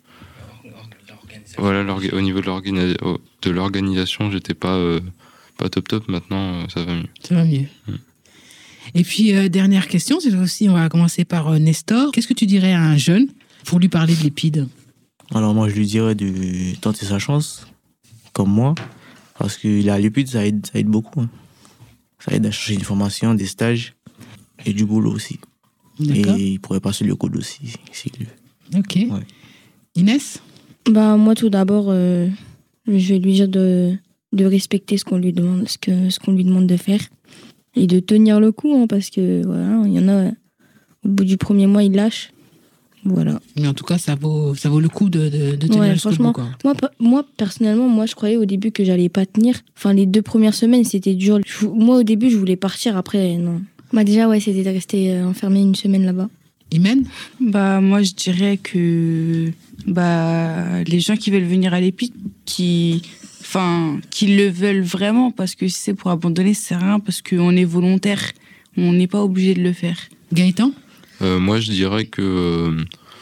Voilà, au niveau de l'organisation, j'étais pas top. Maintenant, ça va mieux. Ça va mieux. Et puis, dernière question, c'est aussi, on va commencer par Nestor. Qu'est-ce que tu dirais à un jeune pour lui parler de l'EPID? Alors moi, je lui dirais de tenter sa chance, comme moi, parce que l'EPID, ça aide beaucoup. Hein. Ça aide à chercher une formation, des stages et du boulot aussi. D'accord. Et il pourrait passer le code aussi, s'il veut. Ok. Ouais. Inès? Moi, tout d'abord, je vais lui dire de respecter ce qu'on lui demande, ce qu'on lui demande de faire. Et de tenir le coup, hein, parce que voilà, il y en a, au bout du premier mois, ils lâchent. Voilà. Mais en tout cas, ça vaut le coup de tenir jusqu'au bout, quoi. Moi, personnellement, je croyais au début que j'allais pas tenir. Enfin, les 2 premières semaines, c'était dur. Moi, au début, je voulais partir. Après, non. Déjà, c'était de rester enfermé une semaine là-bas. Imen? Moi, je dirais que les gens qui veulent venir à l'EPID, qui le veulent vraiment, parce que si c'est pour abandonner, c'est rien, parce qu'on est volontaire. On n'est pas obligé de le faire. Gaëtan? Moi, je dirais que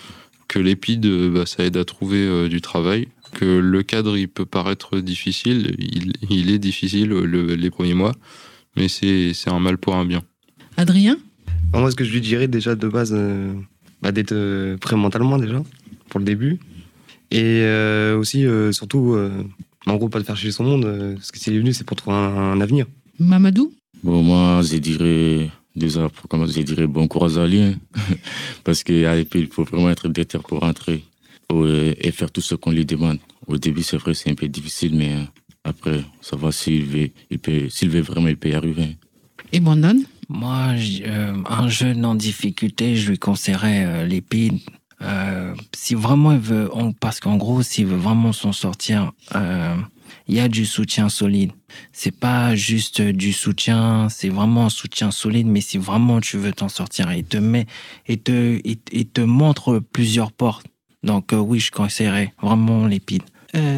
l'EPID, ça aide à trouver du travail. Que le cadre, il peut paraître difficile. Il est difficile les premiers mois, mais c'est un mal pour un bien. Adrien? Moi, ce que je lui dirais déjà de base, d'être prêt mentalement déjà, pour le début. Et aussi, surtout, en gros, pas de faire chier son monde, parce que s'il est venu, c'est pour trouver un avenir. Mamadou? Moi, je dirais... Déjà, je dirais bon courage à lui, parce qu'à l'EPID, il faut vraiment être déter pour rentrer et faire tout ce qu'on lui demande. Au début, c'est vrai, c'est un peu difficile, mais après, ça va, s'il veut vraiment, il peut y arriver. Et Brandon? Moi, un jeune en difficulté, je lui conseillerais l'EPID. Si vraiment il veut, parce qu'en gros, s'il veut vraiment s'en sortir, il y a du soutien solide. C'est pas juste du soutien, c'est vraiment un soutien solide, mais si vraiment tu veux t'en sortir, il te montre plusieurs portes. Donc oui, je conseillerais vraiment l'EPID. Inès ?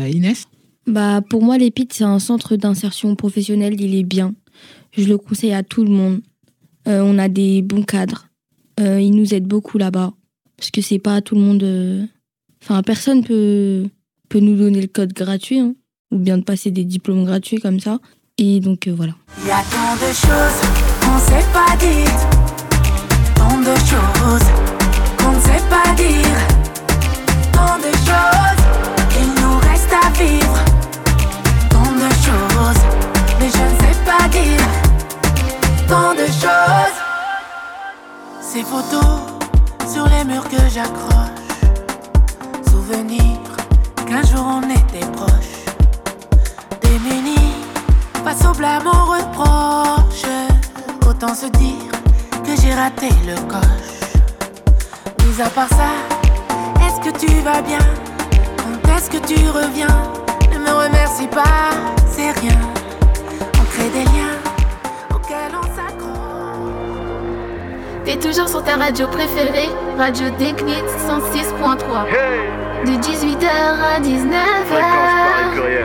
Pour moi, l'EPID, c'est un centre d'insertion professionnelle, il est bien. Je le conseille à tout le monde. On a des bons cadres. Ils nous aident beaucoup là-bas. Parce que c'est pas tout le monde... personne peut nous donner le code gratuit, hein, ou bien de passer des diplômes gratuits comme ça. Et donc, voilà. Il y a tant de choses qu'on ne sait pas dire. Tant de choses qu'on ne sait pas dire. Tant de choses qu'il nous reste à vivre. Tant de choses, mais je ne sais pas dire. Tant de choses. Ces photos sur les murs que j'accroche. Souvenir qu'un jour on était proches. Démunis face au blâme, aux reproches. Autant se dire que j'ai raté le coche. Mis à part ça, est-ce que tu vas bien? Quand est-ce que tu reviens? Ne me remercie pas, c'est rien. On crée des liens auxquels on s'accroche. T'es toujours sur ta radio préférée, Radio Déclic 106.3. De 18h à 19h.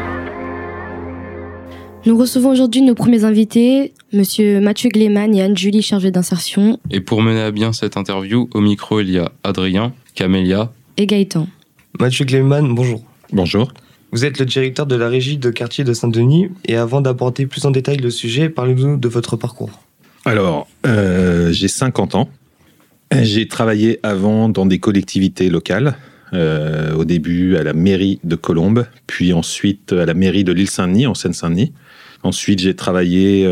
Nous recevons aujourd'hui nos premiers invités, Monsieur Mathieu Gleiman et Anne-Julie, chargés d'insertion. Et pour mener à bien cette interview, au micro, il y a Adrien, Camélia et Gaëtan. Mathieu Gleiman, bonjour. Bonjour. Vous êtes le directeur de la régie de quartier de Saint-Denis. Et avant d'aborder plus en détail le sujet, parlez-nous de votre parcours. Alors, j'ai 50 ans. J'ai travaillé avant dans des collectivités locales. Au début à la mairie de Colombes, puis ensuite à la mairie de l'île Saint-Denis, en Seine-Saint-Denis. Ensuite, j'ai travaillé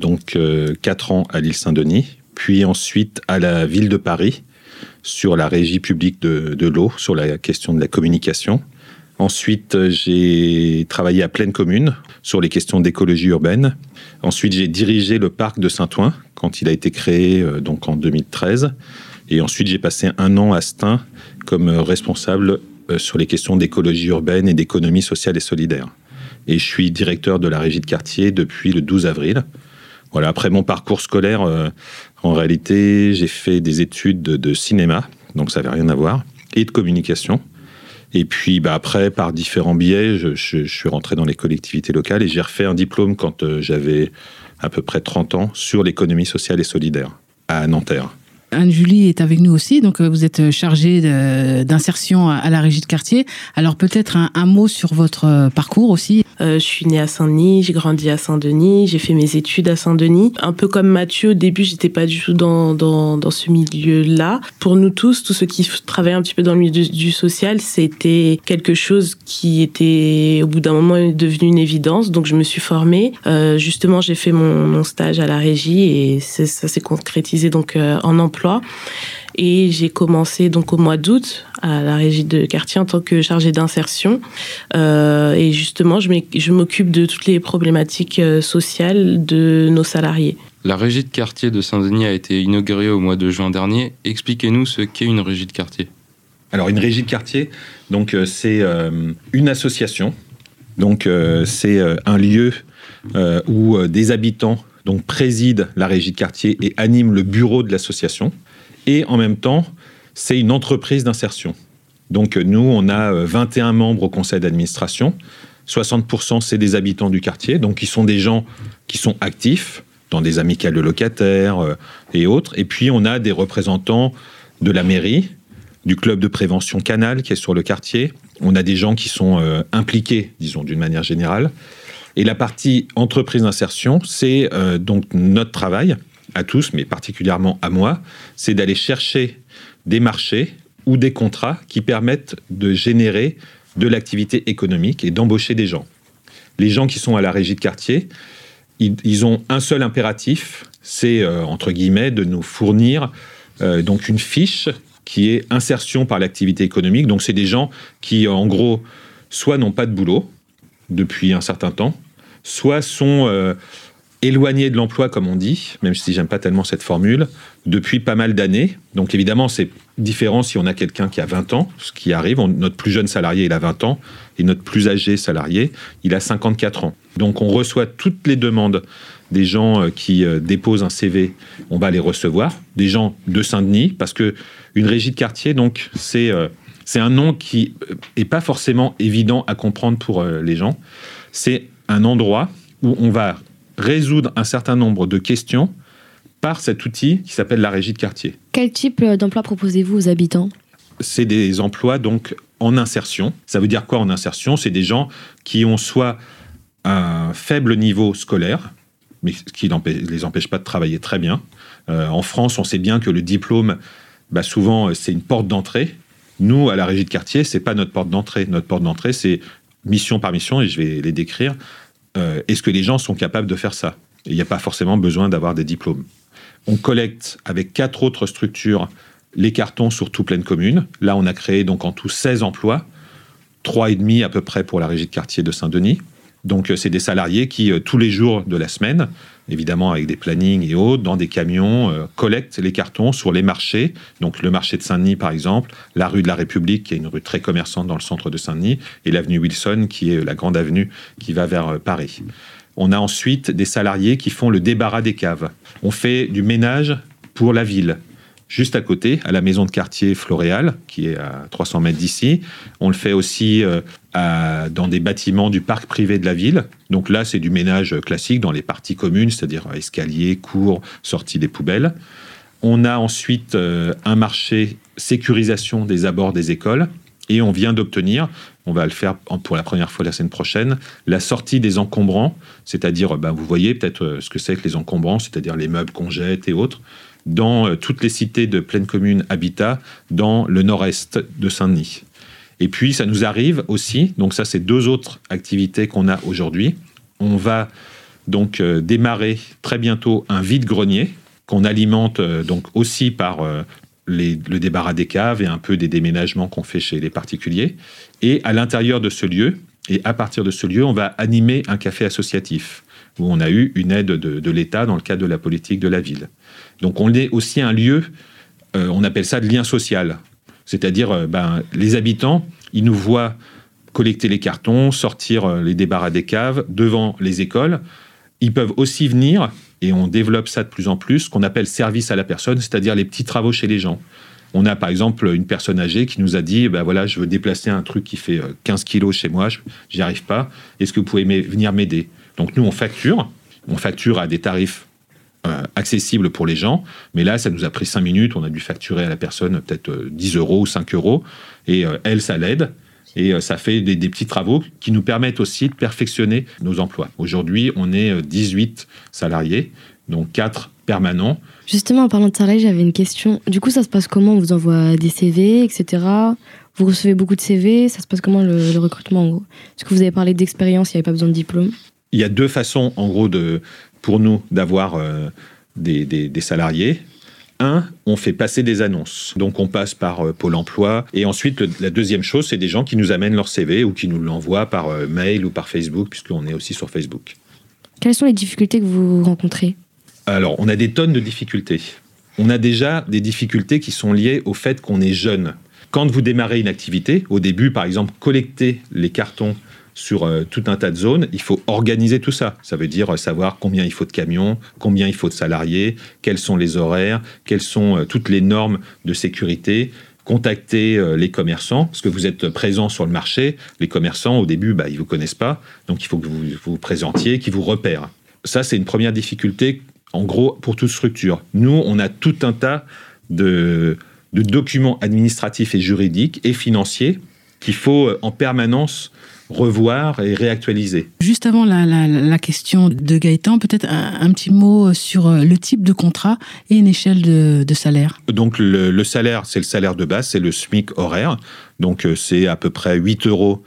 4 ans à l'île Saint-Denis, puis ensuite à la ville de Paris, sur la régie publique de l'eau, sur la question de la communication. Ensuite, j'ai travaillé à Plaine Commune, sur les questions d'écologie urbaine. Ensuite, j'ai dirigé le parc de Saint-Ouen, quand il a été créé en 2013. Et ensuite, j'ai passé 1 an à Stein comme responsable sur les questions d'écologie urbaine et d'économie sociale et solidaire. Et je suis directeur de la régie de quartier depuis le 12 avril. Voilà, après mon parcours scolaire, en réalité, j'ai fait des études de cinéma, donc ça n'avait rien à voir, et de communication. Et puis après, par différents biais, je suis rentré dans les collectivités locales et j'ai refait un diplôme quand j'avais à peu près 30 ans sur l'économie sociale et solidaire à Nanterre. Anne-Julie est avec nous aussi, donc vous êtes chargée d'insertion à la régie de quartier. Alors peut-être un mot sur votre parcours aussi. Je suis née à Saint-Denis, j'ai grandi à Saint-Denis, j'ai fait mes études à Saint-Denis. Un peu comme Mathieu, au début, j'étais pas du tout dans ce milieu-là. Pour nous tous ceux qui travaillent un petit peu dans le milieu du social, c'était quelque chose qui était, au bout d'un moment, devenu une évidence. Donc je me suis formée. Justement, j'ai fait mon stage à la régie et ça s'est concrétisé en emploi. Et j'ai commencé au mois d'août à la régie de quartier en tant que chargée d'insertion. Et justement, je m'occupe de toutes les problématiques sociales de nos salariés. La régie de quartier de Saint-Denis a été inaugurée au mois de juin dernier. Expliquez-nous ce qu'est une régie de quartier. Alors, une régie de quartier, c'est une association. C'est un lieu où des habitants président la régie de quartier et anime le bureau de l'association. Et en même temps, c'est une entreprise d'insertion. Nous, on a 21 membres au conseil d'administration. 60%, c'est des habitants du quartier. Donc, ils sont des gens qui sont actifs dans des amicales de locataires et autres. Et puis, on a des représentants de la mairie, du club de prévention Canal qui est sur le quartier. On a des gens qui sont impliqués, disons, d'une manière générale. Et la partie entreprise d'insertion, c'est notre travail, à tous, mais particulièrement à moi, c'est d'aller chercher des marchés ou des contrats qui permettent de générer de l'activité économique et d'embaucher des gens. Les gens qui sont à la régie de quartier, ils ont un seul impératif, c'est, entre guillemets, de nous fournir une fiche qui est insertion par l'activité économique. Donc, c'est des gens qui, en gros, soit n'ont pas de boulot depuis un certain temps, soit sont éloignés de l'emploi, comme on dit, même si j'aime pas tellement cette formule, depuis pas mal d'années. Donc évidemment, c'est différent si on a quelqu'un qui a 20 ans, ce qui arrive. Notre plus jeune salarié, il a 20 ans, et notre plus âgé salarié, il a 54 ans. Donc on reçoit toutes les demandes des gens qui déposent un CV, on va les recevoir. Des gens de Saint-Denis, parce que une régie de quartier, donc c'est un nom qui est pas forcément évident à comprendre pour les gens. C'est un endroit où on va résoudre un certain nombre de questions par cet outil qui s'appelle la régie de quartier. Quel type d'emploi proposez-vous aux habitants ? C'est des emplois donc en insertion. Ça veut dire quoi en insertion ? C'est des gens qui ont soit un faible niveau scolaire, mais ce qui ne les empêche pas de travailler très bien. En France, on sait bien que le diplôme, souvent, c'est une porte d'entrée. Nous, à la régie de quartier, c'est pas notre porte d'entrée. Notre porte d'entrée, c'est mission par mission, et je vais les décrire. Est-ce que les gens sont capables de faire ça ? Il n'y a pas forcément besoin d'avoir des diplômes. On collecte avec 4 autres structures les cartons sur toute pleine commune. Là, on a créé donc en tout 16 emplois, 3,5 à peu près pour la régie de quartier de Saint-Denis. Donc, c'est des salariés qui, tous les jours de la semaine, évidemment avec des plannings et autres, dans des camions, collectent les cartons sur les marchés. Donc, le marché de Saint-Denis, par exemple, la rue de la République, qui est une rue très commerçante dans le centre de Saint-Denis, et l'avenue Wilson, qui est la grande avenue qui va vers Paris. On a ensuite des salariés qui font le débarras des caves. On fait du ménage pour la ville. Juste à côté, à la maison de quartier Floréal, qui est à 300 mètres d'ici. On le fait aussi dans des bâtiments du parc privé de la ville. Donc là, c'est du ménage classique dans les parties communes, c'est-à-dire escalier, cours, sortie des poubelles. On a ensuite un marché sécurisation des abords des écoles. Et on vient d'obtenir, on va le faire pour la première fois la semaine prochaine, la sortie des encombrants, c'est-à-dire, vous voyez peut-être ce que c'est que les encombrants, c'est-à-dire les meubles qu'on jette et autres, dans toutes les cités de pleine commune Habitat, dans le nord-est de Saint-Denis. Et puis, ça nous arrive aussi, donc ça, c'est 2 autres activités qu'on a aujourd'hui. On va donc démarrer très bientôt un vide-grenier qu'on alimente donc aussi par le débarras des caves et un peu des déménagements qu'on fait chez les particuliers. Et à l'intérieur de ce lieu, et à partir de ce lieu, on va animer un café associatif où on a eu une aide de l'État dans le cadre de la politique de la ville. Donc on est aussi un lieu, on appelle ça de lien social. C'est-à-dire, les habitants, ils nous voient collecter les cartons, sortir les débarras des caves devant les écoles. Ils peuvent aussi venir, et on développe ça de plus en plus, ce qu'on appelle service à la personne, c'est-à-dire les petits travaux chez les gens. On a par exemple une personne âgée qui nous a dit je veux déplacer un truc qui fait 15 kilos chez moi, j'y arrive pas, est-ce que vous pouvez venir m'aider ? Donc nous, on facture à des tarifs accessibles pour les gens, mais là, ça nous a pris 5 minutes, on a dû facturer à la personne peut-être 10 euros ou 5 euros, et elle, ça l'aide, et ça fait des petits travaux qui nous permettent aussi de perfectionner nos emplois. Aujourd'hui, on est 18 salariés, donc 4 permanents. Justement, en parlant de salariés, j'avais une question. Du coup, ça se passe comment ? On vous envoie des CV, etc. Vous recevez beaucoup de CV. Ça se passe comment le recrutement, en gros ? Parce que vous avez parlé d'expérience, il n'y avait pas besoin de diplôme. Il y a 2 façons, en gros, pour nous d'avoir des salariés. 1, on fait passer des annonces. Donc, on passe par Pôle emploi. Et ensuite, la deuxième chose, c'est des gens qui nous amènent leur CV ou qui nous l'envoient par mail ou par Facebook, puisqu'on est aussi sur Facebook. Quelles sont les difficultés que vous rencontrez ? Alors, on a des tonnes de difficultés. On a déjà des difficultés qui sont liées au fait qu'on est jeune. Quand vous démarrez une activité, au début, par exemple, collecter les cartons sur tout un tas de zones, il faut organiser tout ça. Ça veut dire savoir combien il faut de camions, combien il faut de salariés, quels sont les horaires, quelles sont toutes les normes de sécurité, contacter les commerçants, parce que vous êtes présent sur le marché. Les commerçants, au début, ils ne vous connaissent pas, donc il faut que vous vous présentiez, qu'ils vous repèrent. Ça, c'est une première difficulté, en gros, pour toute structure. Nous, on a tout un tas de documents administratifs et juridiques et financiers qu'il faut en permanence revoir et réactualiser. Juste avant la question de Gaëtan, peut-être un petit mot sur le type de contrat et une échelle de salaire. Donc le salaire, c'est le salaire de base, c'est le SMIC horaire. Donc c'est à peu près 8 euros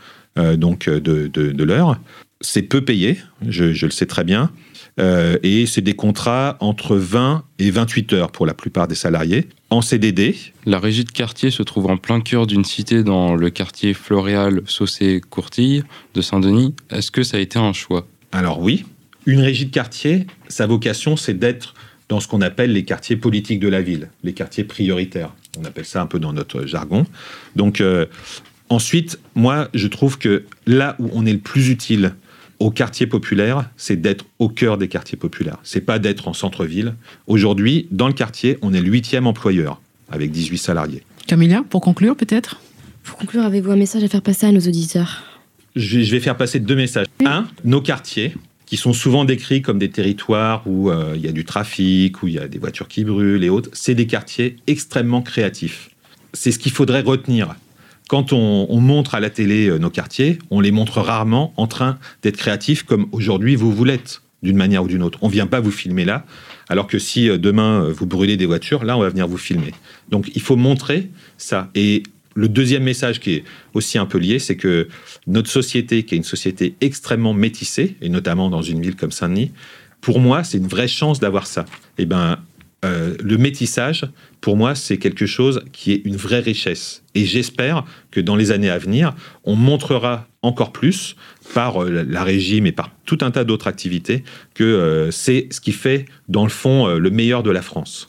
de l'heure. C'est peu payé, je le sais très bien. Et c'est des contrats entre 20 et 28 heures pour la plupart des salariés. En CDD. La régie de quartier se trouve en plein cœur d'une cité dans le quartier Floréal, Saucé, Courtille de Saint-Denis. Est-ce que ça a été un choix ? Alors oui, Une régie de quartier, sa vocation, c'est d'être dans ce qu'on appelle les quartiers politiques de la ville, les quartiers prioritaires. On appelle ça un peu dans notre jargon. Donc, ensuite, moi, je trouve que là où on est le plus utile aux quartiers populaires, c'est d'être au cœur des quartiers populaires. C'est pas d'être en centre-ville. Aujourd'hui, dans le quartier, on est le 8e employeur, avec 18 salariés. Camilla, pour conclure, peut-être ? Pour conclure, avez-vous un message à faire passer à nos auditeurs ? Je vais faire passer 2 messages. Un, nos quartiers, qui sont souvent décrits comme des territoires où il y a du trafic, où il y a des voitures qui brûlent et autres, c'est des quartiers extrêmement créatifs. C'est ce qu'il faudrait retenir. Quand on montre à la télé nos quartiers, on les montre rarement en train d'être créatifs comme aujourd'hui vous l'êtes, d'une manière ou d'une autre. On ne vient pas vous filmer là, alors que si demain vous brûlez des voitures, là on va venir vous filmer. Donc il faut montrer ça. Et le deuxième message qui est aussi un peu lié, c'est que notre société, qui est une société extrêmement métissée, et notamment dans une ville comme Saint-Denis, pour moi c'est une vraie chance d'avoir ça. Et le métissage, pour moi, c'est quelque chose qui est une vraie richesse. Et j'espère que dans les années à venir, on montrera encore plus, par la régie, mais par tout un tas d'autres activités, que c'est ce qui fait, dans le fond, le meilleur de la France.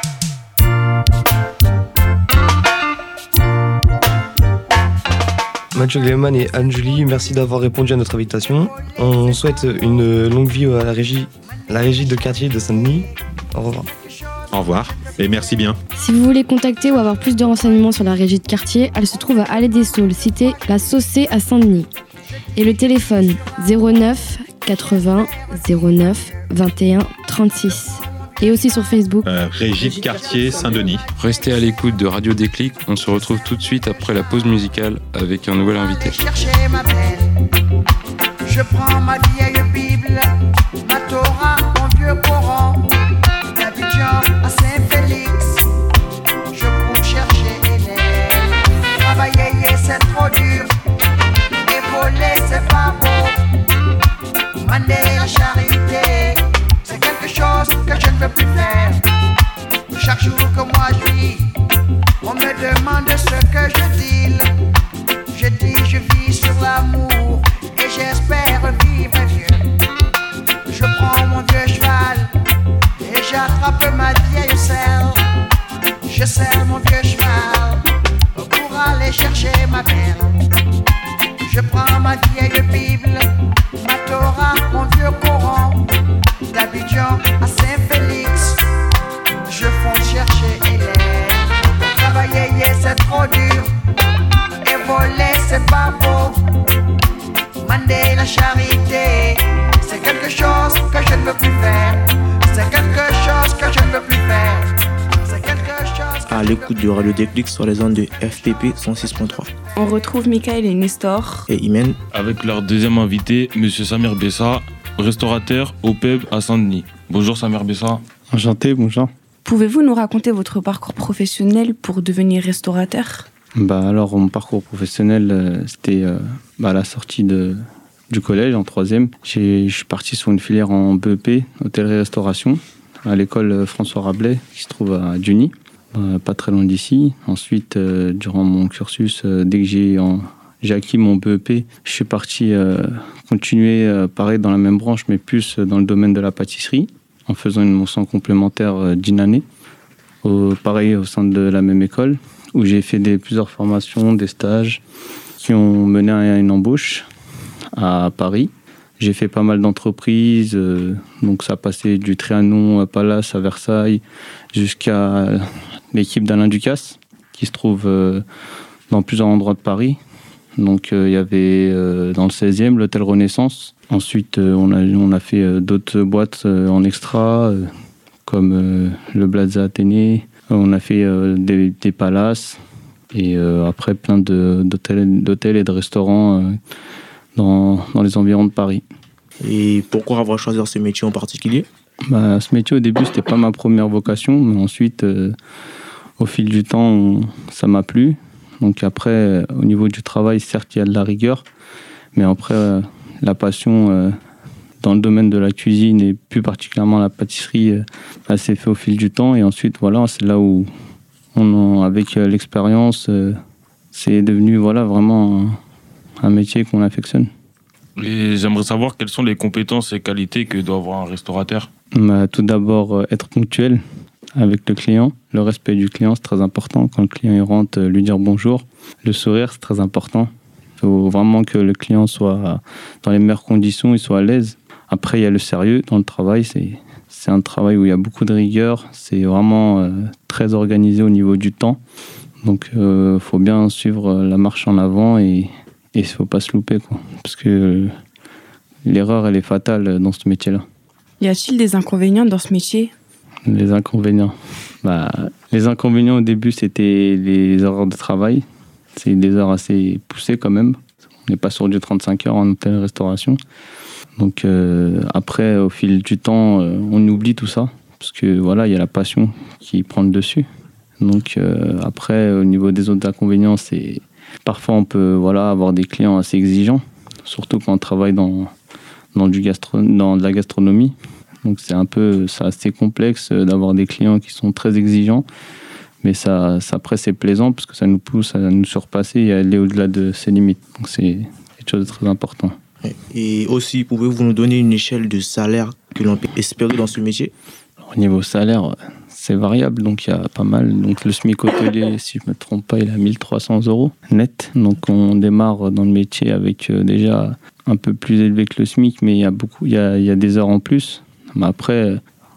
Mathieu Gleman et Anne-Julie, merci d'avoir répondu à notre invitation. On souhaite une longue vie à la régie de quartier de Saint-Denis. Au revoir. Au revoir et merci bien. Si vous voulez contacter ou avoir plus de renseignements sur la régie de quartier, elle se trouve à Allée des Saules, cité La Saucée à Saint-Denis. Et le téléphone 09 80 09 21 36. Et aussi sur Facebook. Régie de quartier Saint-Denis. Restez à l'écoute de Radio Déclic. On se retrouve tout de suite après la pause musicale avec un nouvel invité. Je prends ma vieille Bible, ma Torah, mon vieux Coran, d'Abidjan à Saint-Félix. Je cours chercher Hélène. Travailler, c'est trop dur. Et voler, c'est pas beau. Mander la charité, c'est quelque chose que je ne veux plus faire. Chaque jour que moi je vis, on me demande ce que je dis. Je dis, je vis sur l'amour. Et j'espère vivre vieux. Je prends mon vieux cheval et j'attrape ma vieille selle. Je serre mon vieux cheval pour aller chercher ma belle. Je prends ma vieille Bible, ma Torah, mon vieux Coran, d'Abidjan à Saint-Félix. Je fonce chercher Hélène. Travailler, c'est trop dur. Et voler, c'est pas beau. Mander la charité, c'est quelque chose que je ne veux plus faire. C'est quelque chose que je ne veux plus faire. C'est quelque chose que à l'écoute de Radio Déclic sur les ondes de FPP 106.3. On retrouve Michael et Nestor. Et Imen. Avec leur deuxième invité, Monsieur Samir Bessa, restaurateur au PEB à Saint-Denis. Bonjour Samir Bessa. Enchanté, bonjour. Pouvez-vous nous raconter votre parcours professionnel pour devenir restaurateur ? Alors, mon parcours professionnel, c'était à la sortie du collège, en 3e. Je suis parti sur une filière en BEP, hôtellerie-restauration, à l'école François Rabelais, qui se trouve à Duny, pas très loin d'ici. Ensuite, durant mon cursus, dès que j'ai acquis mon BEP, je suis parti continuer, pareil, dans la même branche, mais plus dans le domaine de la pâtisserie, en faisant une mention complémentaire d'une année, pareil, au sein de la même école, où j'ai fait plusieurs formations, des stages qui ont mené à une embauche à Paris. J'ai fait pas mal d'entreprises, donc ça passait du Trianon à Palace à Versailles jusqu'à l'équipe d'Alain Ducasse qui se trouve dans plusieurs endroits de Paris. Donc il y avait dans le 16e l'hôtel Renaissance. Ensuite on a fait d'autres boîtes en extra comme le Plaza Athénée. On a fait des palaces et après plein d'hôtels et de restaurants dans les environs de Paris. Et pourquoi avoir choisi ce métier en particulier ? Ce métier au début c'était pas ma première vocation, mais ensuite au fil du temps ça m'a plu. Donc après au niveau du travail certes il y a de la rigueur, mais après la passion dans le domaine de la cuisine et plus particulièrement la pâtisserie, ça s'est fait au fil du temps. Et ensuite, voilà, c'est là où, avec l'expérience, c'est devenu vraiment un métier qu'on affectionne. Et j'aimerais savoir quelles sont les compétences et qualités que doit avoir un restaurateur. Tout d'abord, être ponctuel avec le client. Le respect du client, c'est très important. Quand le client il rentre, lui dire bonjour. Le sourire, c'est très important. Il faut vraiment que le client soit dans les meilleures conditions, il soit à l'aise. Après, il y a le sérieux dans le travail. C'est un travail où il y a beaucoup de rigueur. C'est vraiment très organisé au niveau du temps. Donc, faut bien suivre la marche en avant et il ne faut pas se louper, quoi. Parce que l'erreur, elle est fatale dans ce métier-là. Y a-t-il des inconvénients dans ce métier ? Les inconvénients. Les inconvénients au début, c'était les heures de travail. C'est des heures assez poussées quand même. On n'est pas sur du 35 heures en hôtel-restauration. Donc après, au fil du temps, on oublie tout ça. Parce que voilà, il y a la passion qui prend le dessus. Donc après, au niveau des autres inconvénients, c'est parfois on peut avoir des clients assez exigeants, surtout quand on travaille dans de la gastronomie. Donc c'est assez complexe d'avoir des clients qui sont très exigeants, mais ça après c'est plaisant parce que ça nous pousse à nous surpasser et à aller au-delà de ses limites. Donc c'est quelque chose de très important. Et aussi, pouvez-vous nous donner une échelle de salaire que l'on peut espérer dans ce métier ? Au niveau salaire, c'est variable, donc il y a pas mal. Donc le SMIC hôtelier, si je ne me trompe pas, il est à 1 300 € net. Donc on démarre dans le métier avec déjà un peu plus élevé que le SMIC, mais il y a des heures en plus. Mais après,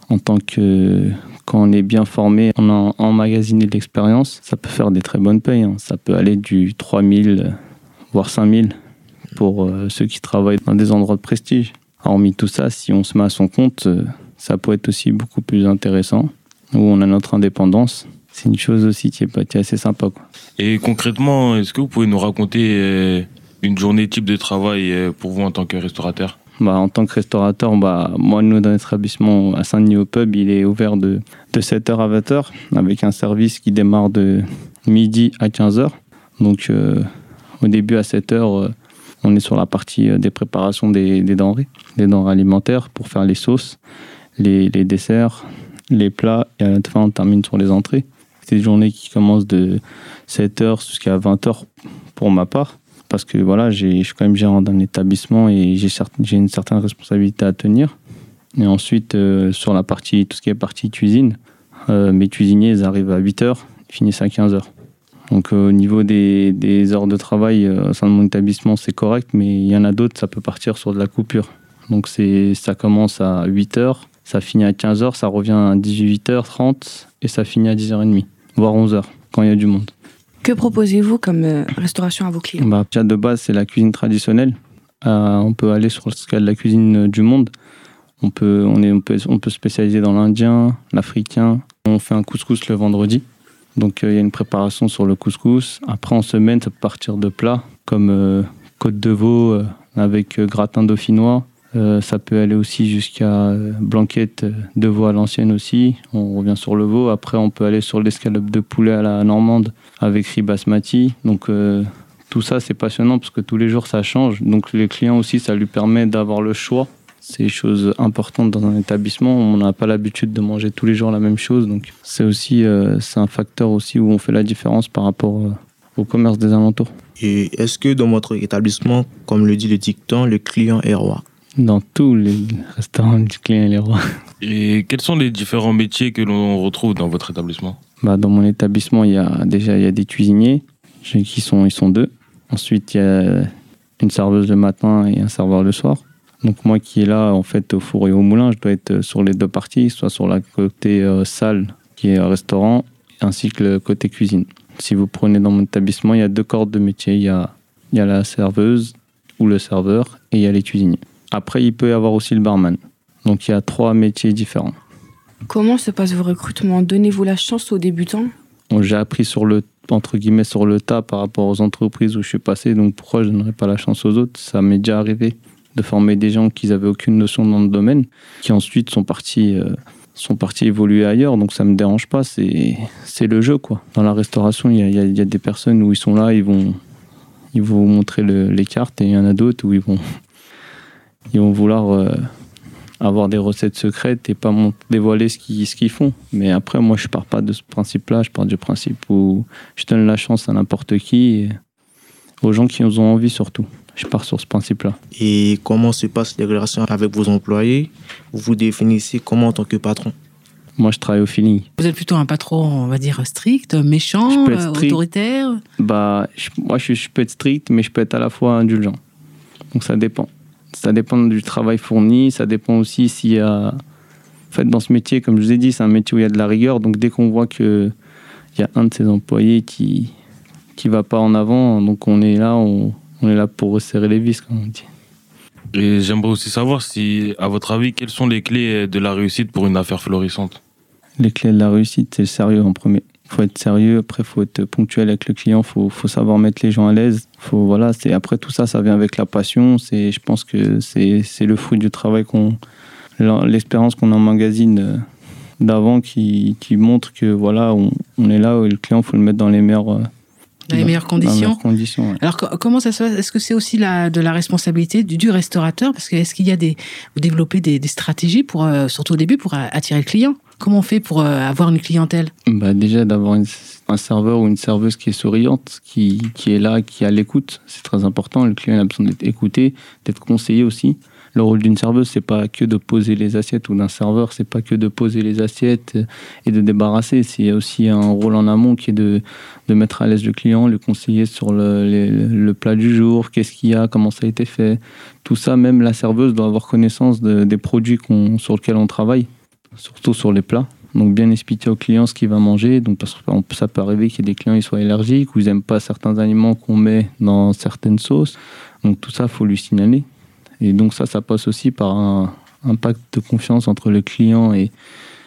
quand on est bien formé, on a emmagasiné de l'expérience, ça peut faire des très bonnes payes. Hein. Ça peut aller du 3 000, voire 5 000 pour ceux qui travaillent dans des endroits de prestige. Hormis tout ça, si on se met à son compte, ça peut être aussi beaucoup plus intéressant, où on a notre indépendance. C'est une chose aussi qui est assez sympa, quoi. Et concrètement, est-ce que vous pouvez nous raconter une journée type de travail pour vous en tant que restaurateur ? En tant que restaurateur, moi, nous, dans notre établissement à Saint-Denis au pub, il est ouvert de 7h à 20h, avec un service qui démarre de midi à 15h. Donc, au début, à 7h, on est sur la partie des préparations des denrées alimentaires pour faire les sauces, les desserts, les plats, et à la fin, on termine sur les entrées. C'est des journées qui commencent de 7h jusqu'à 20h pour ma part. Parce que voilà, je suis quand même gérant d'un établissement et j'ai une certaine responsabilité à tenir. Et ensuite, sur la partie, tout ce qui est partie cuisine, mes cuisiniers, ils arrivent à 8h, ils finissent à 15h. Donc au niveau des heures de travail au sein de mon établissement, c'est correct, mais il y en a d'autres, ça peut partir sur de la coupure. Donc ça commence à 8h, ça finit à 15h, ça revient à 18h30 et ça finit à 10h30, voire 11h, quand il y a du monde. Que proposez-vous comme restauration à vos clients ? Déjà de base, c'est la cuisine traditionnelle. On peut aller sur ce cas de la cuisine du monde. On peut spécialiser dans l'indien, l'africain. On fait un couscous le vendredi. Donc il y a une préparation sur le couscous. Après, en semaine, ça peut partir de plats comme côte de veau avec gratin dauphinois. Ça peut aller aussi jusqu'à blanquette de veau à l'ancienne aussi. On revient sur le veau. Après, on peut aller sur l'escalope de poulet à la normande avec riz basmati. Donc, tout ça, c'est passionnant parce que tous les jours, ça change. Donc, les clients aussi, ça lui permet d'avoir le choix. C'est une chose importante dans un établissement. On n'a pas l'habitude de manger tous les jours la même chose. Donc, c'est un facteur aussi où on fait la différence par rapport au commerce des alentours. Et est-ce que dans votre établissement, comme le dit le dicton, le client est roi ? Dans tous les restaurants, le client est roi. Et quels sont les différents métiers que l'on retrouve dans votre établissement ? Dans mon établissement, il y a des cuisiniers, ils sont 2. Ensuite, il y a une serveuse le matin et un serveur le soir. Donc moi qui est là, en fait, au four et au moulin, je dois être sur les deux parties, soit sur la côté salle, qui est restaurant, ainsi que le côté cuisine. Si vous prenez dans mon établissement, il y a 2 cordes de métier. Il y a la serveuse ou le serveur et il y a les cuisiniers. Après, il peut y avoir aussi le barman. Donc, il y a 3 métiers différents. Comment se passe vos recrutements ? Donnez-vous la chance aux débutants ? J'ai appris sur le tas par rapport aux entreprises où je suis passé. Donc, pourquoi je ne donnerais pas la chance aux autres ? Ça m'est déjà arrivé de former des gens qui n'avaient aucune notion dans le domaine, qui ensuite sont partis évoluer ailleurs. Donc, ça ne me dérange pas. C'est le jeu, quoi. Dans la restauration, il y a des personnes où ils sont là, ils vont vous montrer les cartes. Et il y en a d'autres où ils vont vouloir avoir des recettes secrètes et pas dévoiler ce qu'ils font. Mais après, moi, je pars pas de ce principe-là. Je pars du principe où je donne la chance à n'importe qui, et aux gens qui en ont envie surtout. je pars sur ce principe-là. Et comment se passent les relations avec vos employés? Vous vous définissez comment en tant que patron? Moi, je travaille au feeling. Vous êtes plutôt un patron, on va dire, strict, méchant, autoritaire? Moi, je peux être strict, mais je peux être à la fois indulgent. Donc, ça dépend. Ça dépend du travail fourni. Ça dépend aussi s'il y a... En fait, dans ce métier, comme je vous ai dit, c'est un métier où il y a de la rigueur. Donc, dès qu'on voit qu'il y a un de ses employés qui va pas en avant, donc on est là pour resserrer les vis, comme on dit. Et j'aimerais aussi savoir si, à votre avis, quelles sont les clés de la réussite pour une affaire florissante? Les clés de la réussite, c'est le sérieux en premier. Il faut être sérieux, après il faut être ponctuel avec le client, il faut savoir mettre les gens à l'aise. Après tout ça, ça vient avec la passion. Je pense que c'est le fruit du travail, l'expérience qu'on emmagasine d'avant qui montre que voilà, on est là où le client, il faut le mettre dans les meilleures conditions. Ouais. Alors, comment ça se passe? Est-ce que c'est aussi de la responsabilité du restaurateur? Parce que est-ce qu'il y a vous développez des stratégies surtout au début, pour attirer le client? Comment on fait pour avoir une clientèle? Déjà, d'avoir un serveur ou une serveuse qui est souriante, qui est là, qui est à l'écoute, c'est très important. Le client a besoin d'être écouté, d'être conseillé aussi. Le rôle d'une serveuse, c'est pas que de poser les assiettes, ou d'un serveur, c'est pas que de poser les assiettes et de débarrasser. C'est aussi un rôle en amont qui est de mettre à l'aise le client, le conseiller sur le plat du jour, qu'est-ce qu'il y a, comment ça a été fait. Tout ça, même la serveuse doit avoir connaissance des produits sur lesquels on travaille, surtout sur les plats. Donc bien expliquer au client ce qu'il va manger. Donc parce que ça peut arriver qu'il y ait des clients qui soient allergiques ou ils n'aiment pas certains aliments qu'on met dans certaines sauces. Donc tout ça, il faut lui signaler. Et donc ça passe aussi par un pacte de confiance entre le client et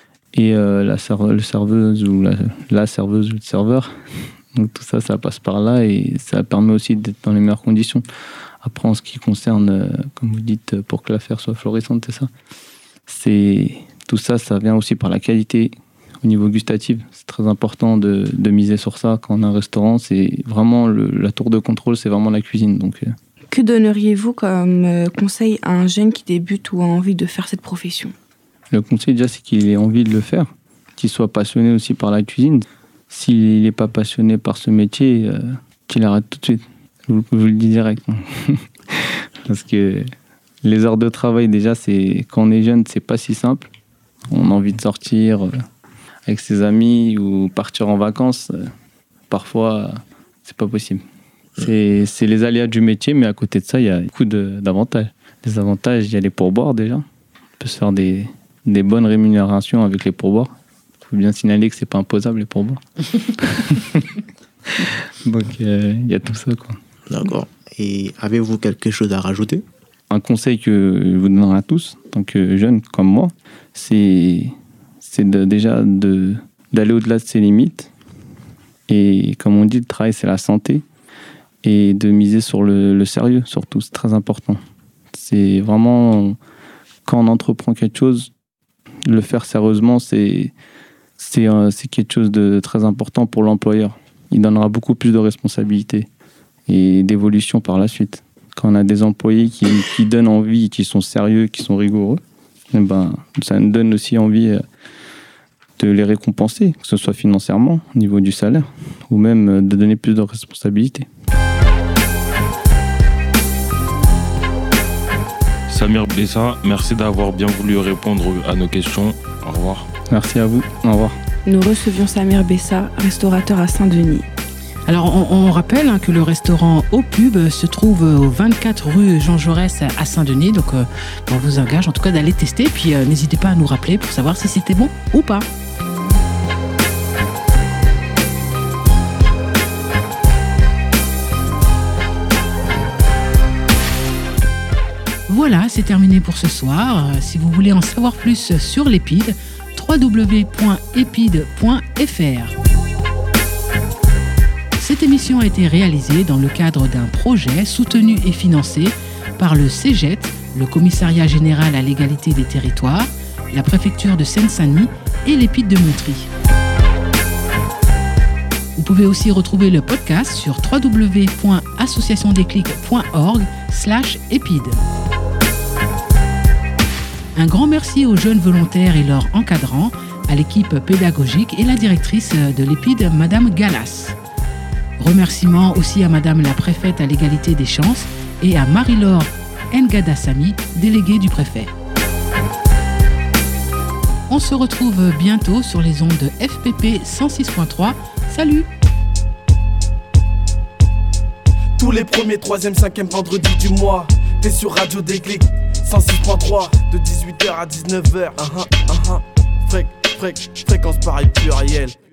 la serveuse ou la serveuse ou le serveur. Donc tout ça passe par là et ça permet aussi d'être dans les meilleures conditions. Après, en ce qui concerne, comme vous dites, pour que l'affaire soit florissante, c'est ça. Tout ça, ça vient aussi par la qualité au niveau gustatif. C'est très important de miser sur ça quand on a un restaurant. C'est vraiment la tour de contrôle, c'est vraiment la cuisine. Donc, que donneriez-vous comme conseil à un jeune qui débute ou a envie de faire cette profession? Le conseil déjà, c'est qu'il ait envie de le faire, qu'il soit passionné aussi par la cuisine. S'il n'est pas passionné par ce métier, qu'il arrête tout de suite. Je vous le dis direct. Parce que les heures de travail, déjà, quand on est jeune, c'est pas si simple. On a envie de sortir avec ses amis ou partir en vacances. Parfois, c'est pas possible. C'est les aléas du métier, mais à côté de ça, il y a beaucoup d'avantages. Les avantages, il y a les pourboires déjà. On peut se faire des bonnes rémunérations avec les pourboires. Il faut bien signaler que c'est pas imposable, les pourboires. Donc, il y a tout ça, quoi. D'accord. Et avez-vous quelque chose à rajouter? Un conseil que je vous donnerai à tous, en tant que jeune comme moi, c'est déjà d'aller au-delà de ses limites. Et comme on dit, le travail, c'est la santé. Et de miser sur le sérieux, surtout, c'est très important. C'est vraiment, quand on entreprend quelque chose, le faire sérieusement, c'est quelque chose de très important pour l'employeur. Il donnera beaucoup plus de responsabilités et d'évolution par la suite. Quand on a des employés qui donnent envie, qui sont sérieux, qui sont rigoureux, ça nous donne aussi envie de les récompenser, que ce soit financièrement, au niveau du salaire, ou même de donner plus de responsabilités. Samir Bessa, merci d'avoir bien voulu répondre à nos questions. Au revoir. Merci à vous. Au revoir. Nous recevions Samir Bessa, restaurateur à Saint-Denis. Alors, on rappelle que le restaurant Au Pub se trouve au 24 rue Jean Jaurès à Saint-Denis. Donc, on vous engage en tout cas d'aller tester. Puis, n'hésitez pas à nous rappeler pour savoir si c'était bon ou pas. Voilà, c'est terminé pour ce soir. Si vous voulez en savoir plus sur l'Épide, www.epide.fr. Cette émission a été réalisée dans le cadre d'un projet soutenu et financé par le CEGET, le Commissariat général à l'égalité des territoires, la préfecture de Seine-Saint-Denis et l'Épide de Montry. Vous pouvez aussi retrouver le podcast sur www.associationdéclic.org/épide. Un grand merci aux jeunes volontaires et leurs encadrants, à l'équipe pédagogique et la directrice de l'Épide, Madame Galas. Remerciements aussi à Madame la préfète à l'égalité des chances et à Marie-Laure Ngadassami, déléguée du préfet. On se retrouve bientôt sur les ondes de FPP 106.3. Salut! Tous les premiers, 3e, 5e vendredis du mois, t'es sur Radio Déclic 106.3 de 18h à 19h. Fréquence pareil pluriel.